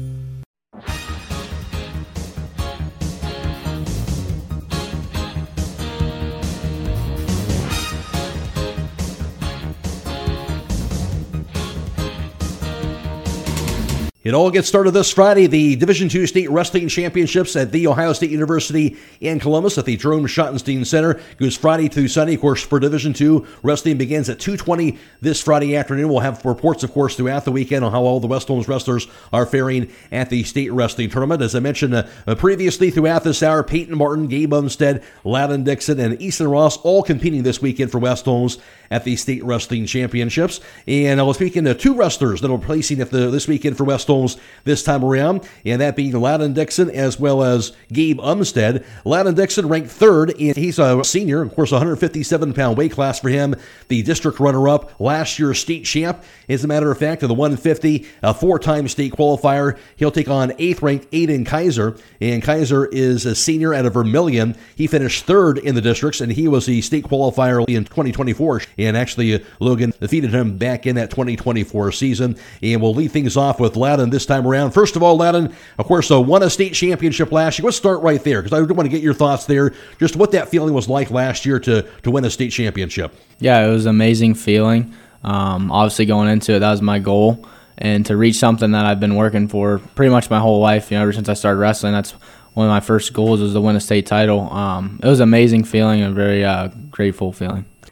It all gets started this Friday, the Division two State Wrestling Championships at The Ohio State University in Columbus at the Jerome Schottenstein Center. Goes Friday through Sunday. Of course, for Division two, wrestling begins at two twenty this Friday afternoon. We'll have reports, of course, throughout the weekend on how all the West Holmes wrestlers are faring at the state wrestling tournament. As I mentioned uh, previously throughout this hour, Peyton Martin, Gabe Umstead, Loudon Dixon, and Easton Ross all competing this weekend for West Holmes at the State Wrestling Championships. And I was speaking of two wrestlers that are placing at the this weekend for West Holmes this time around, and that being Loudon Dixon as well as Gabe Umstead. Loudon Dixon ranked third, and he's a senior, of course, one fifty-seven pound weight class for him, the district runner-up, last year's state champ. As a matter of fact, in the one fifty, a four-time state qualifier, he'll take on eighth-ranked Aiden Kaiser, and Kaiser is a senior out of Vermillion. He finished third in the districts, and he was the state qualifier in twenty twenty-four. And actually, uh, Logan defeated him back in that twenty twenty-four season. And we'll lead things off with Loudon this time around. First of all, Loudon, of course, uh, won a state championship last year. Let's start right there, because I want to get your thoughts there, just what that feeling was like last year to, to win a state championship. Yeah, it was an amazing feeling. Um, obviously, going into it, that was my goal. And to reach something that I've been working for pretty much my whole life, you know, ever since I started wrestling, that's one of my first goals was to win a state title. Um, it was an amazing feeling, a very uh, grateful feeling.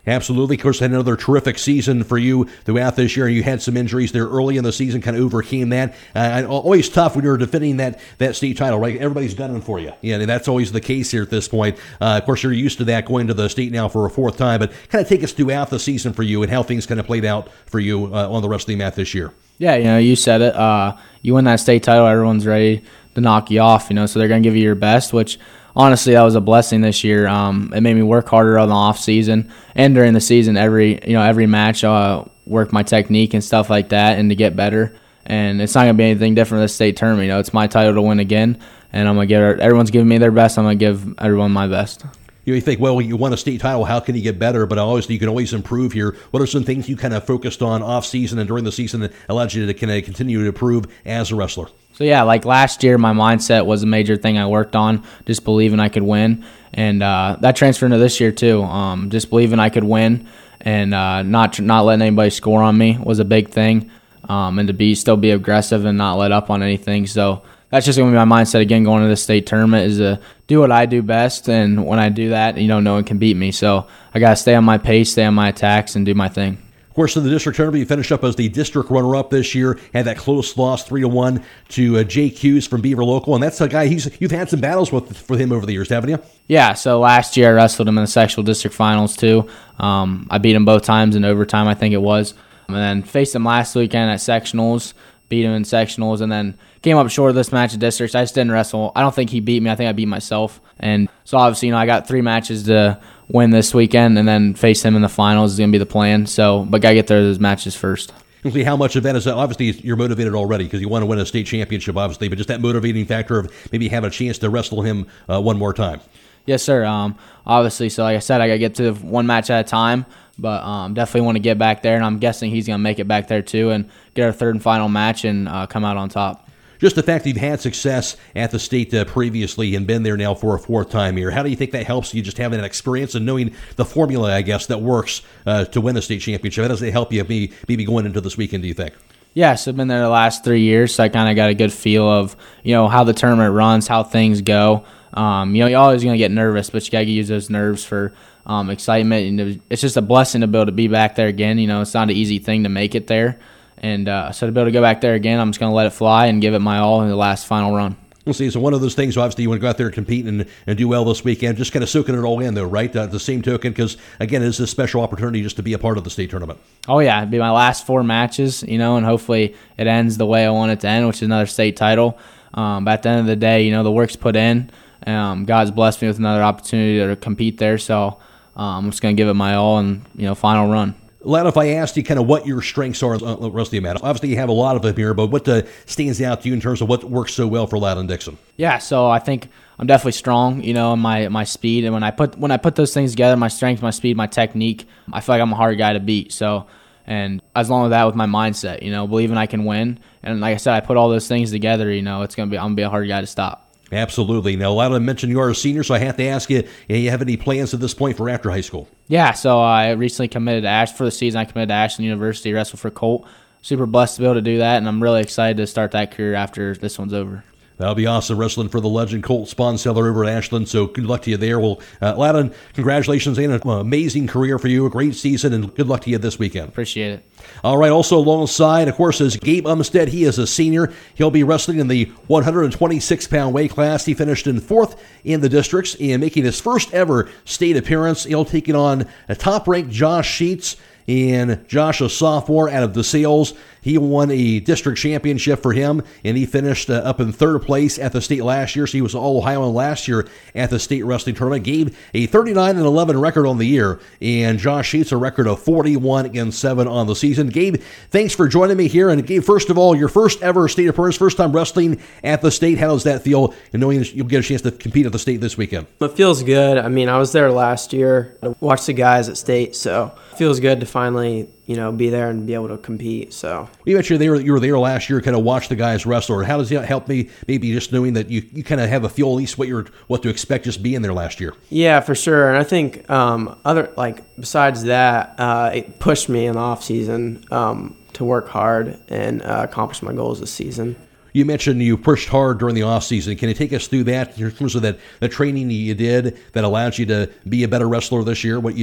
Absolutely. Of course, had another terrific season for you throughout this year. You had some injuries there early in the season, kind of overcame that. Uh, always tough when you're defending that that state title, right? Everybody's gunning for you. Yeah, and that's always the case here at this point. Uh, of course, you're used to that going to the state now for a fourth time, but kind of take us throughout the season for you and how things kind of played out for you uh, on the rest of the mat this year. Yeah, you know, you said it. Uh, you win that state title, everyone's ready to knock you off, you know, so they're going to give you your best, which honestly, that was a blessing this year. Um, it made me work harder on the off season and during the season. Every you know every match, uh, work my technique and stuff like that, and to get better. And it's not gonna be anything different this state tournament. You know, it's my title to win again, and I'm gonna give everyone's giving me their best. I'm gonna give everyone my best. You think, well, you won a state title, how can you get better? But obviously, you can always improve here. What are some things you kind of focused on off season and during the season that allowed you to kind of continue to improve as a wrestler? So, yeah, like last year, my mindset was a major thing I worked on, just believing I could win. And uh, that transferred into this year, too. Um, just believing I could win and uh, not not letting anybody score on me was a big thing. Um, and to be still be aggressive and not let up on anything. So that's just going to be my mindset, again, going to the state tournament, is to do what I do best. And when I do that, you know, no one can beat me. So I got to stay on my pace, stay on my attacks, and do my thing. Of course, in the district tournament, you finished up as the district runner-up this year. Had that close loss, three to one, to uh, Jake Hughes from Beaver Local, and that's a guy he's you've had some battles with for him over the years, haven't you? Yeah. So last year I wrestled him in the sectional district finals too. Um, I beat him both times in overtime, I think it was, and then faced him last weekend at sectionals. Beat him in sectionals, and then came up short of this match at districts. I just didn't wrestle. I don't think he beat me. I think I beat myself. And so obviously, you know, I got three matches to win this weekend, and then face him in the finals is going to be the plan. So, but got to get there those matches first. How much of that is that? Obviously, you're motivated already because you want to win a state championship, obviously, but just that motivating factor of maybe having a chance to wrestle him uh, one more time. Yes, sir. Um, obviously, so like I said, I got to get to one match at a time. But um, definitely want to get back there, and I'm guessing he's going to make it back there too and get our third and final match and uh, come out on top. Just the fact that you've had success at the state uh, previously and been there now for a fourth time here, how do you think that helps you just having that experience and knowing the formula, I guess, that works uh, to win a state championship? How does it help you maybe, maybe going into this weekend, do you think? Yeah, so I've been there the last three years, so I kind of got a good feel of, you know, how the tournament runs, how things go. Um, you know, you're always going to get nervous, but you got to use those nerves for um, excitement. And it's just a blessing to be able to be back there again. You know, it's not an easy thing to make it there. And uh, so to be able to go back there again, I'm just going to let it fly and give it my all in the last final run. We'll see. So one of those things, obviously, you want to go out there and compete and, and do well this weekend. Just kind of soaking it all in, though, right? Uh, the same token, because, again, it's a special opportunity just to be a part of the state tournament. Oh, yeah. It'd be my last four matches, you know, and hopefully it ends the way I want it to end, which is another state title. Um, but at the end of the day, you know, the work's put in. Um, God's blessed me with another opportunity to compete there, so um, I'm just going to give it my all and, you know, final run. Lad, if I asked you kind of what your strengths are on the rest of the mat, obviously you have a lot of them here, but what uh, stands out to you in terms of what works so well for Loudon Dixon? Yeah, so I think I'm definitely strong, you know, in my my speed, and when I put when I put those things together, my strength, my speed, my technique, I feel like I'm a hard guy to beat. So, and as long as that with my mindset, you know, believing I can win, and like I said, I put all those things together, you know, it's gonna be I'm gonna be a hard guy to stop. Absolutely. Now, Loudon mentioned you are a senior, so I have to ask you, do you have any plans at this point for after high school? Yeah, so I recently committed to Ash for the season. I committed to Ashland University, wrestle for Colt. Super blessed to be able to do that, and I'm really excited to start that career after this one's over. That'll be awesome, wrestling for the legend Colt Sponseller over at Ashland, so good luck to you there. Well, uh, Loudon, congratulations, and an amazing career for you, a great season, and good luck to you this weekend. Appreciate it. All right, also alongside, of course, is Gabe Umstead. He is a senior. He'll be wrestling in the one twenty-six pound weight class. He finished in fourth in the districts and making his first ever state appearance. He'll take it on a top-ranked Josh Sheets. And Josh, a sophomore out of DeSales, he won a district championship for him, and he finished uh, up in third place at the state last year, so he was All-Ohioan last year at the state wrestling tournament. Gave a thirty-nine and eleven record on the year, and Josh Sheets a record of forty-one and seven on the season. Gabe, thanks for joining me here, and Gabe, first of all, your first ever state appearance, first time wrestling at the state. How does that feel, and knowing you'll get a chance to compete at the state this weekend? It feels good. I mean, I was there last year to watch the guys at state, so it feels good to finally, you know, be there and be able to compete. So you mentioned they were, you were there last year, kind of watch the guys wrestle. How does that help me? Maybe just knowing that you, you kind of have a feel at least what you're what to expect just being there last year. Yeah, for sure. And I think um, other like besides that, uh, it pushed me in the off season um, to work hard and uh, accomplish my goals this season. You mentioned you pushed hard during the offseason. Can you take us through that in terms of that the training you did that allowed you to be a better wrestler this year, what you did?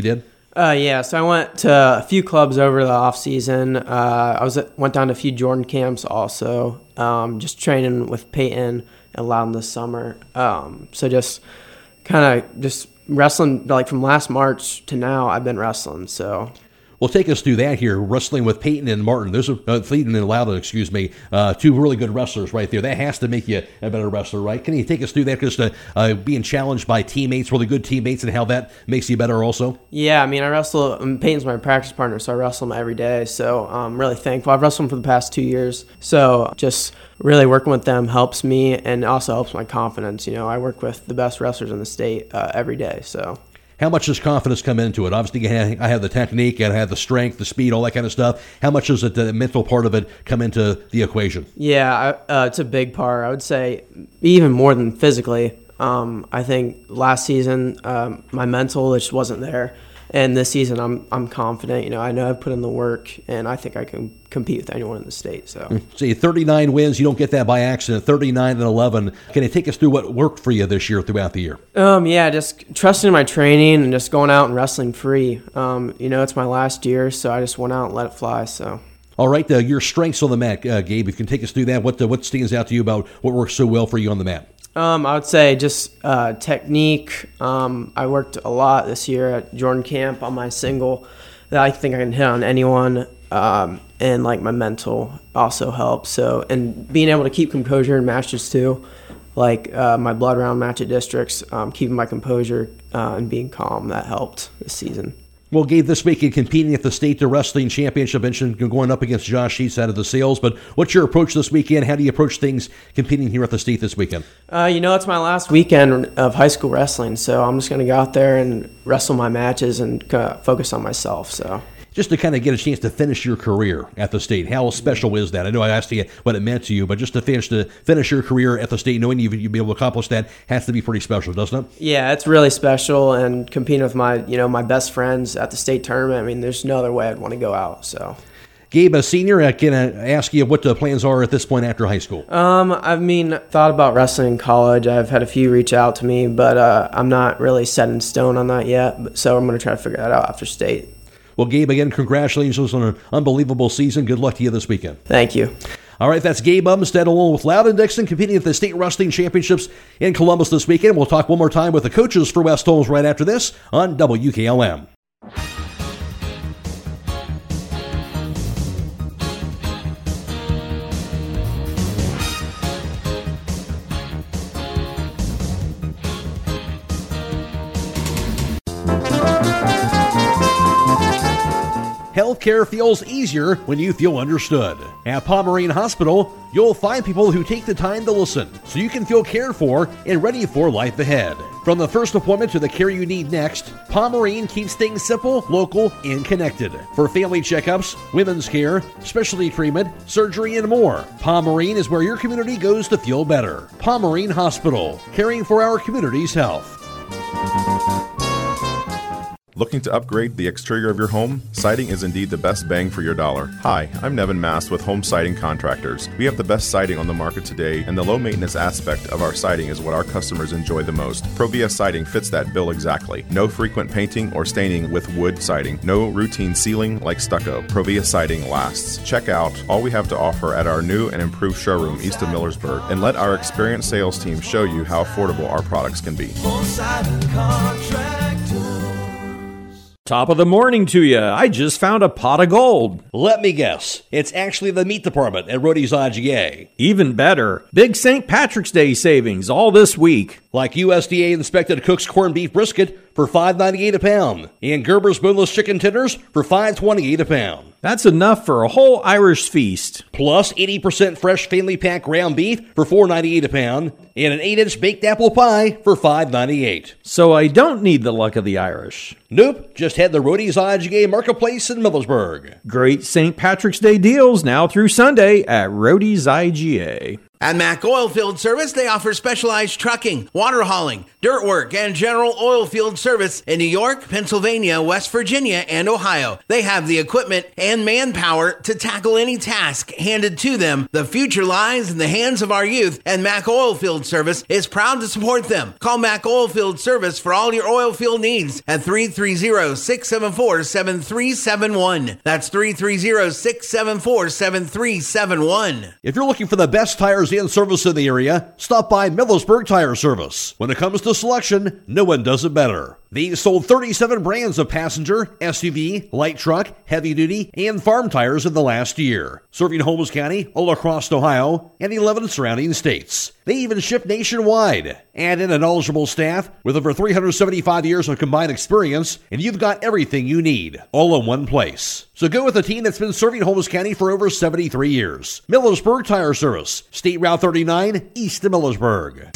Uh, yeah, so I went to a few clubs over the off season. Uh, I was at, went down to a few Jordan camps also, um, just training with Peyton and Loudon this summer. Um, so just kind of just wrestling, like from last March to now, I've been wrestling. So. Well, take us through that here, wrestling with Peyton and Martin. Those are, uh, Peyton and Loudon, excuse me, uh, two really good wrestlers right there. That has to make you a better wrestler, right? Can you take us through that, just uh, uh, being challenged by teammates, really good teammates, and how that makes you better also? Yeah, I mean, I wrestle, um, Peyton's my practice partner, so I wrestle him every day. So I'm really thankful. I've wrestled him for the past two years. So just really working with them helps me and also helps my confidence. You know, I work with the best wrestlers in the state uh, every day, so. How much does confidence come into it? Obviously, I have the technique, I have the strength, the speed, all that kind of stuff. How much does it, the mental part of it come into the equation? Yeah, I, uh, it's a big part. I would say even more than physically. Um, I think last season um, my mental just wasn't there, and this season I'm I'm confident. You know, I know I've put in the work, and I think I can compete with anyone in the state. So, see, thirty-nine wins. You don't get that by accident. thirty-nine and eleven. Can you take us through what worked for you this year throughout the year? Um, yeah, just trusting in my training and just going out and wrestling free. Um, you know, it's my last year, so I just went out and let it fly. So. All right, uh, your strengths on the mat, uh, Gabe. If you can take us through that, what uh, what stands out to you about what works so well for you on the mat? Um, I would say just uh, technique. Um, I worked a lot this year at Jordan Camp on my single that I think I can hit on anyone, um, and like my mental also helps. So, and being able to keep composure in matches too, like uh, my blood round match at districts, um, keeping my composure uh, and being calm, that helped this season. Well, Gabe, this week you're competing at the State Wrestling Championship, and going up against Josh Sheets out of the Sales. But what's your approach this weekend? How do you approach things competing here at the State this weekend? Uh, you know, it's my last weekend of high school wrestling, so I'm just going to go out there and wrestle my matches and uh, focus on myself. So. Just to kind of get a chance to finish your career at the State, how special is that? I know I asked you what it meant to you, but just to finish to finish your career at the State, knowing you'd, you'd be able to accomplish that, has to be pretty special, doesn't it? Yeah, it's really special, and competing with my, you know, my best friends at the state tournament. I mean, there's no other way I'd want to go out. So. Gabe, a senior, I can ask you what the plans are at this point after high school. Um, I mean, thought about wrestling in college. I've had a few reach out to me, but uh, I'm not really set in stone on that yet. So I'm going to try to figure that out after state. Well, Gabe, again, congratulations on an unbelievable season. Good luck to you this weekend. Thank you. All right, that's Gabe Umstead along with Loudon Dixon competing at the State Wrestling Championships in Columbus this weekend. We'll talk one more time with the coaches for West Holmes right after this on W K L M. Healthcare feels easier when you feel understood. At Pomerene Hospital, you'll find people who take the time to listen so you can feel cared for and ready for life ahead. From the first appointment to the care you need next, Pomerene keeps things simple, local, and connected. For family checkups, women's care, specialty treatment, surgery, and more, Pomerene is where your community goes to feel better. Pomerene Hospital, caring for our community's health. Looking to upgrade the exterior of your home? Siding is indeed the best bang for your dollar. Hi, I'm Nevin Mast with Home Siding Contractors. We have the best siding on the market today, and the low maintenance aspect of our siding is what our customers enjoy the most. Provia Siding fits that bill exactly. No frequent painting or staining with wood siding. No routine sealing like stucco. Provia Siding lasts. Check out all we have to offer at our new and improved showroom east of Millersburg, and let our experienced sales team show you how affordable our products can be. Home Siding Contractors. Top of the morning to you. I just found a pot of gold. Let me guess. It's actually the meat department at Rody's I G A. Even better. Big Saint Patrick's Day savings all this week. Like U S D A-inspected Cook's corned beef brisket for five ninety-eight a pound. And Gerber's boneless chicken tenders for five twenty-eight a pound. That's enough for a whole Irish feast. Plus eighty percent fresh family pack ground beef for four ninety-eight a pound. And an eight inch baked apple pie for five ninety-eight. So I don't need the luck of the Irish. Nope, just head to Rody's I G A Marketplace in Millersburg. Great Saint Patrick's Day deals now through Sunday at Rody's I G A. At Mack Oilfield Service, they offer specialized trucking, water hauling, dirt work, and general oil field service in New York, Pennsylvania, West Virginia, and Ohio. They have the equipment and manpower to tackle any task handed to them. The future lies in the hands of our youth, and Mack Oilfield Service is proud to support them. Call Mack Oilfield Service for all your oil field needs at three three zero, six seven four, seven three seven one. That's three three zero, six seven four, seven three seven one. If you're looking for the best tires and service in the area, stop by Millersburg Tire Service. When it comes to selection, no one does it better. They've sold thirty-seven brands of passenger, S U V, light truck, heavy duty, and farm tires in the last year, serving Holmes County, all across Ohio, and eleven surrounding states. They even ship nationwide. Add in a knowledgeable staff with over three hundred seventy-five years of combined experience, and you've got everything you need, all in one place. So go with a team that's been serving Holmes County for over seventy-three years. Millersburg Tire Service, State Route thirty-nine, east of Millersburg.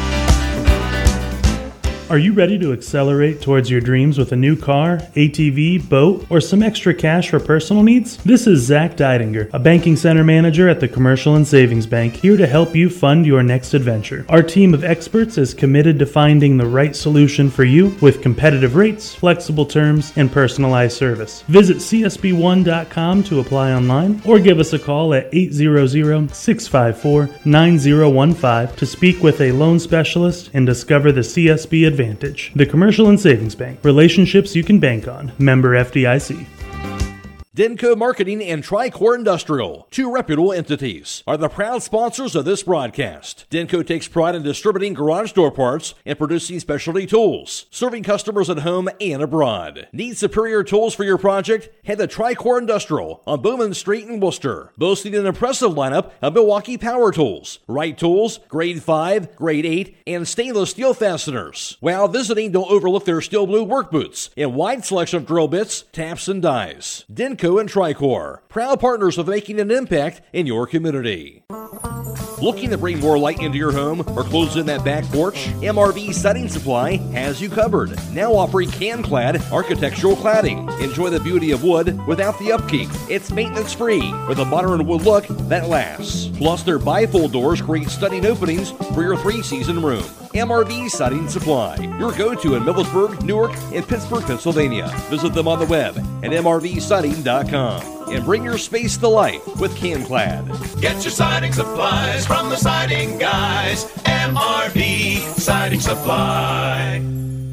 Are you ready to accelerate towards your dreams with a new car, A T V, boat, or some extra cash for personal needs? This is Zach Deidinger, a banking center manager at the Commercial and Savings Bank, here to help you fund your next adventure. Our team of experts is committed to finding the right solution for you with competitive rates, flexible terms, and personalized service. Visit C S B one dot com to apply online or give us a call at eight hundred, six five four, nine zero one five to speak with a loan specialist and discover the C S B advantage. The Commercial and Savings Bank. Relationships you can bank on. Member F D I C. Denko Marketing and Tricor Industrial, two reputable entities, are the proud sponsors of this broadcast. Denko takes pride in distributing garage door parts and producing specialty tools, serving customers at home and abroad. Need superior tools for your project? Head to Tricor Industrial on Bowman Street in Worcester, boasting an impressive lineup of Milwaukee power tools, Wright tools, grade five, grade eight, and stainless steel fasteners. While visiting, don't overlook their steel blue work boots and wide selection of drill bits, taps, and dies. Denko and Tricor, proud partners of making an impact in your community. Looking to bring more light into your home or close in that back porch? M R V Siding Supply has you covered. Now offering CanClad architectural cladding. Enjoy the beauty of wood without the upkeep. It's maintenance free with a modern wood look that lasts. Plus, their bifold doors create stunning openings for your three-season room. M R V Siding Supply, your go-to in Millersburg, Newark, and Pittsburgh, Pennsylvania. Visit them on the web at M R V siding dot com and bring your space to life with CanClad. Get your siding supplies from the siding guys. M R V Siding Supply.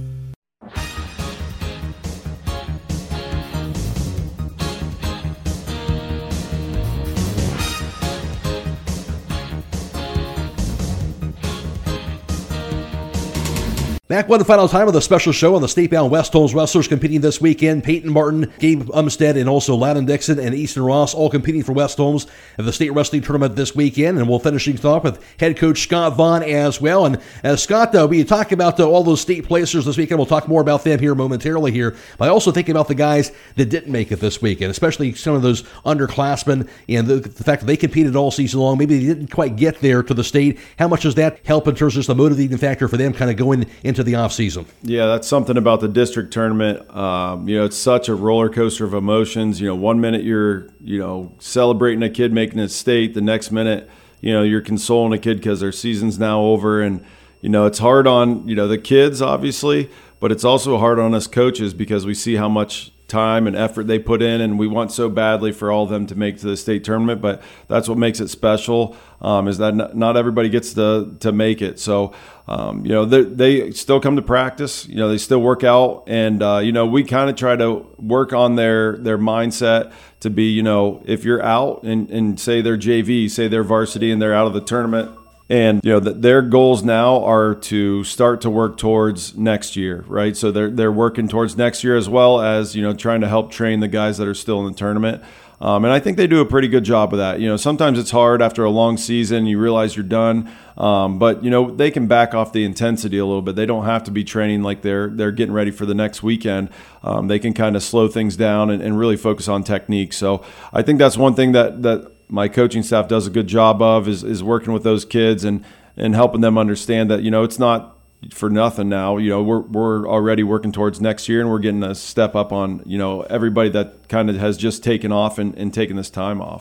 Back one final time of the special show on the state-bound West Holmes wrestlers competing this weekend. Peyton Martin, Gabe Umstead, and also Loudon Dixon and Easton Ross all competing for West Holmes at the state wrestling tournament this weekend. And we'll finish things off with head coach Scott Vaughn as well. And as Scott, though, we talk about uh, all those state placers this weekend. We'll talk more about them here momentarily here. But I also think about the guys that didn't make it this weekend, especially some of those underclassmen and the, the fact that they competed all season long. Maybe they didn't quite get there to the state. How much does that help in terms of just the motivating factor for them kind of going into the offseason? Yeah, that's something about the district tournament. Um, you know, it's such a roller coaster of emotions. You know, one minute you're, you know, celebrating a kid making it state. The next minute, you know, you're consoling a kid because their season's now over. And, you know, it's hard on, you know, the kids, obviously, but it's also hard on us coaches because we see how much time and effort they put in, and we want so badly for all of them to make to the state tournament. But that's what makes it special, um, is that not, not everybody gets to to make it. So, um, you know, they, they still come to practice. You know, they still work out, and uh, you know, we kind of try to work on their their mindset to be, you know, if you're out and, and say they're J V, say they're varsity, and they're out of the tournament. And, you know, that their goals now are to start to work towards next year, right? So they're they're working towards next year as well as, you know, trying to help train the guys that are still in the tournament. Um, and I think they do a pretty good job of that. You know, sometimes it's hard after a long season. You realize you're done. Um, but, you know, they can back off the intensity a little bit. They don't have to be training like they're they're getting ready for the next weekend. Um, they can kind of slow things down and, and really focus on technique. So I think that's one thing that that my coaching staff does a good job of is, is working with those kids and, and helping them understand that, you know, it's not for nothing now. You know, we're we're already working towards next year, and we're getting a step up on, you know, everybody that kind of has just taken off and, and taken this time off.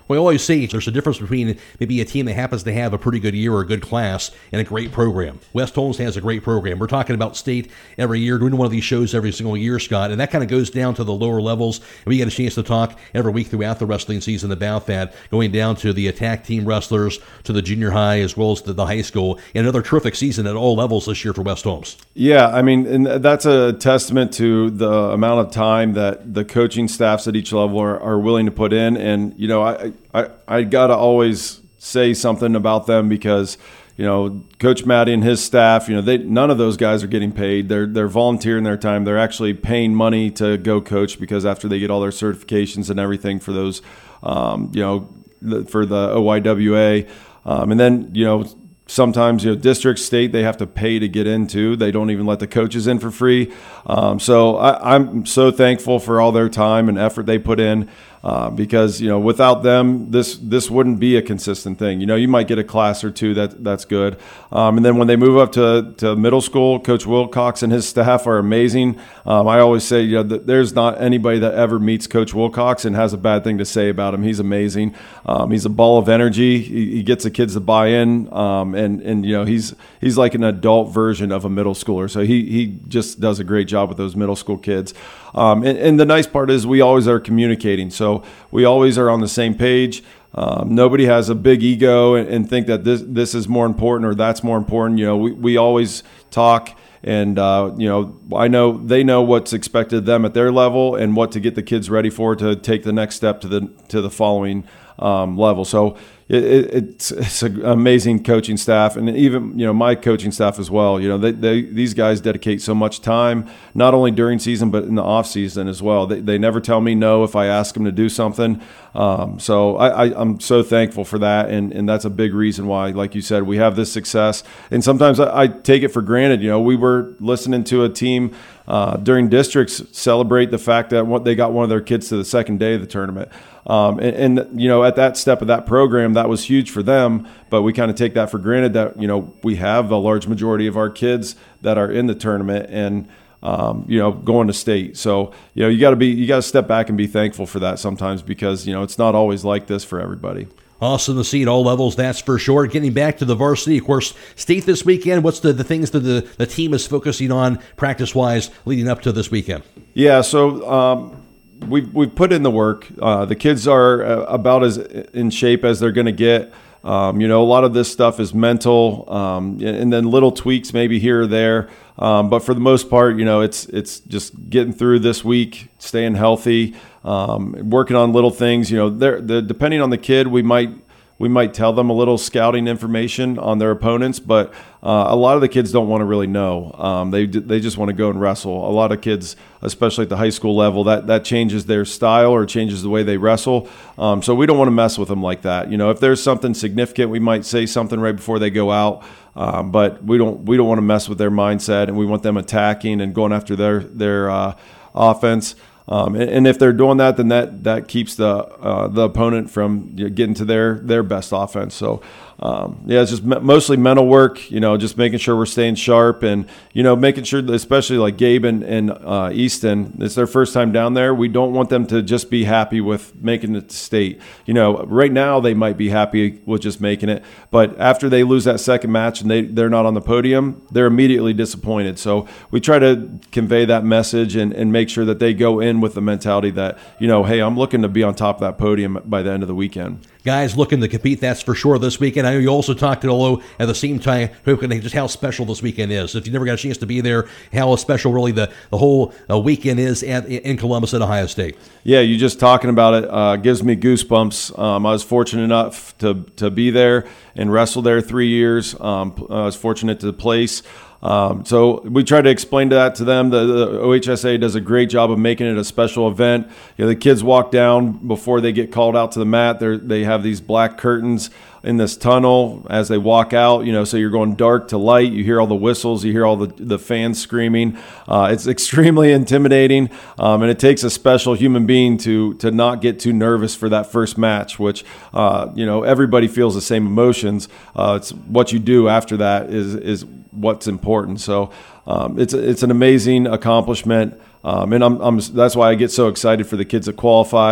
We always say there's a difference between maybe a team that happens to have a pretty good year or a good class and a great program. West Holmes has a great program. We're talking about state every year, doing one of these shows every single year, Scott, and that kind of goes down to the lower levels. And we get a chance to talk every week throughout the wrestling season about that, going down to the attack team wrestlers, to the junior high, as well as to the high school. And another terrific season at all levels this year for West Holmes. Yeah, I mean, and that's a testament to the amount of time that the coaching staffs at each level are, are willing to put in. And, you know, I, I, I got to always say something about them because, you know, Coach Matty and his staff, you know, they none of those guys are getting paid. They're they're volunteering their time. They're actually paying money to go coach because after they get all their certifications and everything for those, um, you know, the, for the O Y W A. Um, and then, you know, sometimes, you know, district, state, they have to pay to get into. They don't even let the coaches in for free. Um, so I, I'm so thankful for all their time and effort they put in. Uh, because, you know, without them, this this wouldn't be a consistent thing. You know, you might get a class or two that that's good. Um, and then when they move up to, to middle school, Coach Wilcox and his staff are amazing. Um, I always say, you know, that there's not anybody that ever meets Coach Wilcox and has a bad thing to say about him. He's amazing. Um, he's a ball of energy. He, he gets the kids to buy in. Um, and, and, you know, he's he's like an adult version of a middle schooler. So he, he just does a great job with those middle school kids. Um, and, and the nice part is we always are communicating. So we always are on the same page. Um, nobody has a big ego and, and think that this this is more important or that's more important. You know, we, we always talk and, uh, you know, I know they know what's expected of them at their level and what to get the kids ready for to take the next step to the to the following um, level. So it, it, it's it's an amazing coaching staff, and even, you know, my coaching staff as well. You know, they, they these guys dedicate so much time, not only during season but in the off season as well. They they never tell me no if I ask them to do something. Um, so I, I I'm so thankful for that, and and that's a big reason why, like you said, we have this success. And sometimes I, I take it for granted. You know, we were listening to a team uh, during districts celebrate the fact that what they got one of their kids to the second day of the tournament. Um, and, and, you know, at that step of that program, that was huge for them, but we kind of take that for granted that, you know, we have a large majority of our kids that are in the tournament and, um, you know, going to state. So, you know, you got to be, you got to step back and be thankful for that sometimes because, you know, it's not always like this for everybody. Awesome to see at all levels, that's for sure. Getting back to the varsity, of course, state this weekend. What's the, the things that the, the team is focusing on practice-wise leading up to this weekend? Yeah, so um, we've, we've put in the work. Uh, the kids are about as in shape as they're going to get. Um, you know, a lot of this stuff is mental, um, and then little tweaks maybe here or there. Um, but for the most part, you know, it's it's just getting through this week, staying healthy, um, working on little things. You know, they're, they're, depending on the kid, we might we might tell them a little scouting information on their opponents, but uh, a lot of the kids don't want to really know. Um, they they just want to go and wrestle. A lot of kids, especially at the high school level, that, that changes their style or changes the way they wrestle. Um, so we don't want to mess with them like that. You know, if there's something significant, we might say something right before they go out. Um, but we don't we don't want to mess with their mindset, and we want them attacking and going after their their uh, offense. Um, and, and if they're doing that, then that that keeps the uh, the opponent from, you know, getting to their their best offense. So um, yeah, it's just me- mostly mental work. You know, just making sure we're staying sharp, and, you know, making sure that, especially like Gabe and, and uh, Easton, it's their first time down there. We don't want them to just be happy with making it to state. You know, right now they might be happy with just making it, but after they lose that second match and they they're not on the podium, they're immediately disappointed. So we try to convey that message and, and make sure that they go in with the mentality that, you know, hey, I'm looking to be on top of that podium by the end of the weekend. Guys looking to compete, that's for sure, this weekend. I know you also talked to Olo at the same time, just how special this weekend is. If you never got a chance to be there, how special really the, the whole uh, weekend is at, in Columbus at Ohio State. Yeah, you just talking about it uh, gives me goosebumps. Um, I was fortunate enough to, to be there and wrestle there three years. Um, I was fortunate to place. Um, so we try to explain that to them. The, the O H S A does a great job of making it a special event. You know, the kids walk down before they get called out to the mat. They they have these black curtains in this tunnel as they walk out, you know, so you're going dark to light. You hear all the whistles, you hear all the, the fans screaming. Uh, it's extremely intimidating, um, and it takes a special human being to to not get too nervous for that first match, which, uh, you know, everybody feels the same emotions. Uh, it's what you do after that is is what's important. So um, it's it's an amazing accomplishment, um, and I'm, I'm that's why I get so excited for the kids that qualify.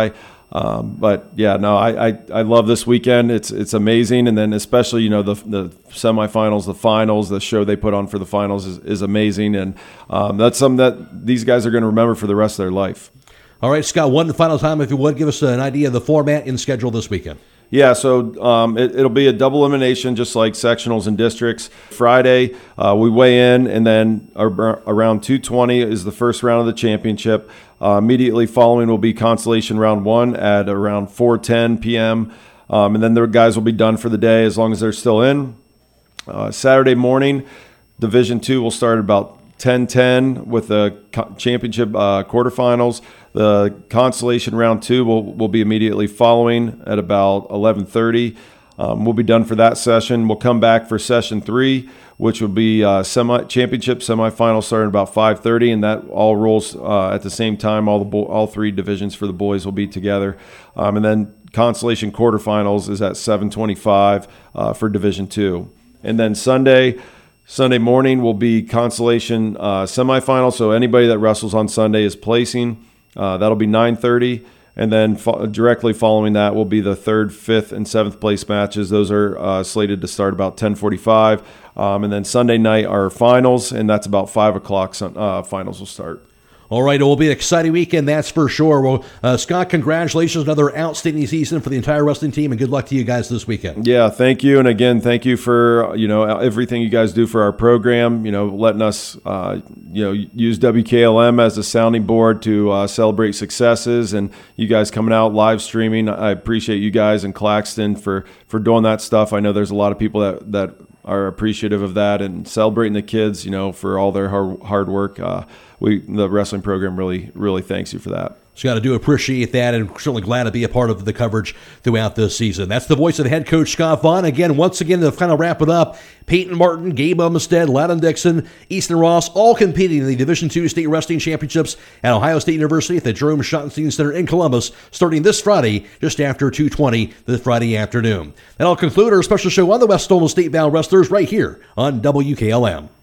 Um, but yeah, no, I, I, I love this weekend. It's it's amazing, and then especially you know the the semifinals, the finals, the show they put on for the finals is, is amazing, and um, that's something that these guys are going to remember for the rest of their life. All right, Scott, one final time, if you would, give us an idea of the format and schedule this weekend. Yeah, so um, it, it'll be a double elimination, just like sectionals and districts. Friday, uh, we weigh in, and then ar- around two twenty is the first round of the championship. Uh, immediately following will be consolation round one at around four ten p.m., um, and then the guys will be done for the day as long as they're still in. Uh, Saturday morning, Division two will start at about ten ten with the co- championship uh, quarterfinals. The consolation round two will, will be immediately following at about eleven thirty. Um, we'll be done for that session. We'll come back for session three, which will be uh, semi championship semifinal starting about five thirty, and that all rolls uh, at the same time. All the bo- all three divisions for the boys will be together, um, and then consolation quarterfinals is at seven twenty-five uh, for Division two, and then Sunday. Sunday morning will be consolation uh, semifinal. So anybody that wrestles on Sunday is placing. Uh, that'll be nine thirty. And then fo- directly following that will be the third, fifth, and seventh place matches. Those are uh, slated to start about ten forty-five. Um, and then Sunday night are finals, and that's about five o'clock. Uh, finals will start. All right, it will be an exciting weekend, that's for sure. Well, uh, Scott, congratulations. Another outstanding season for the entire wrestling team, and good luck to you guys this weekend. Yeah, thank you. And again, thank you for, you know, everything you guys do for our program, you know, letting us, uh, you know, use W K L M as a sounding board to uh, celebrate successes, and you guys coming out live streaming. I appreciate you guys and Claxton for, for doing that stuff. I know there's a lot of people that, that are appreciative of that and celebrating the kids, you know, for all their hard, hard work. Uh, we, the wrestling program really, really thanks you for that. Scott, I do appreciate that, and certainly glad to be a part of the coverage throughout this season. That's the voice of the head coach, Scott Vaughn. Again, once again, to kind of wrap it up, Peyton Martin, Gabe Umstead, Loudon Dixon, Easton Ross, all competing in the Division two State Wrestling Championships at Ohio State University at the Jerome Schottenstein Center in Columbus, starting this Friday, just after two twenty this Friday afternoon. That'll conclude our special show on the West Olin State-bound wrestlers right here on W K L M.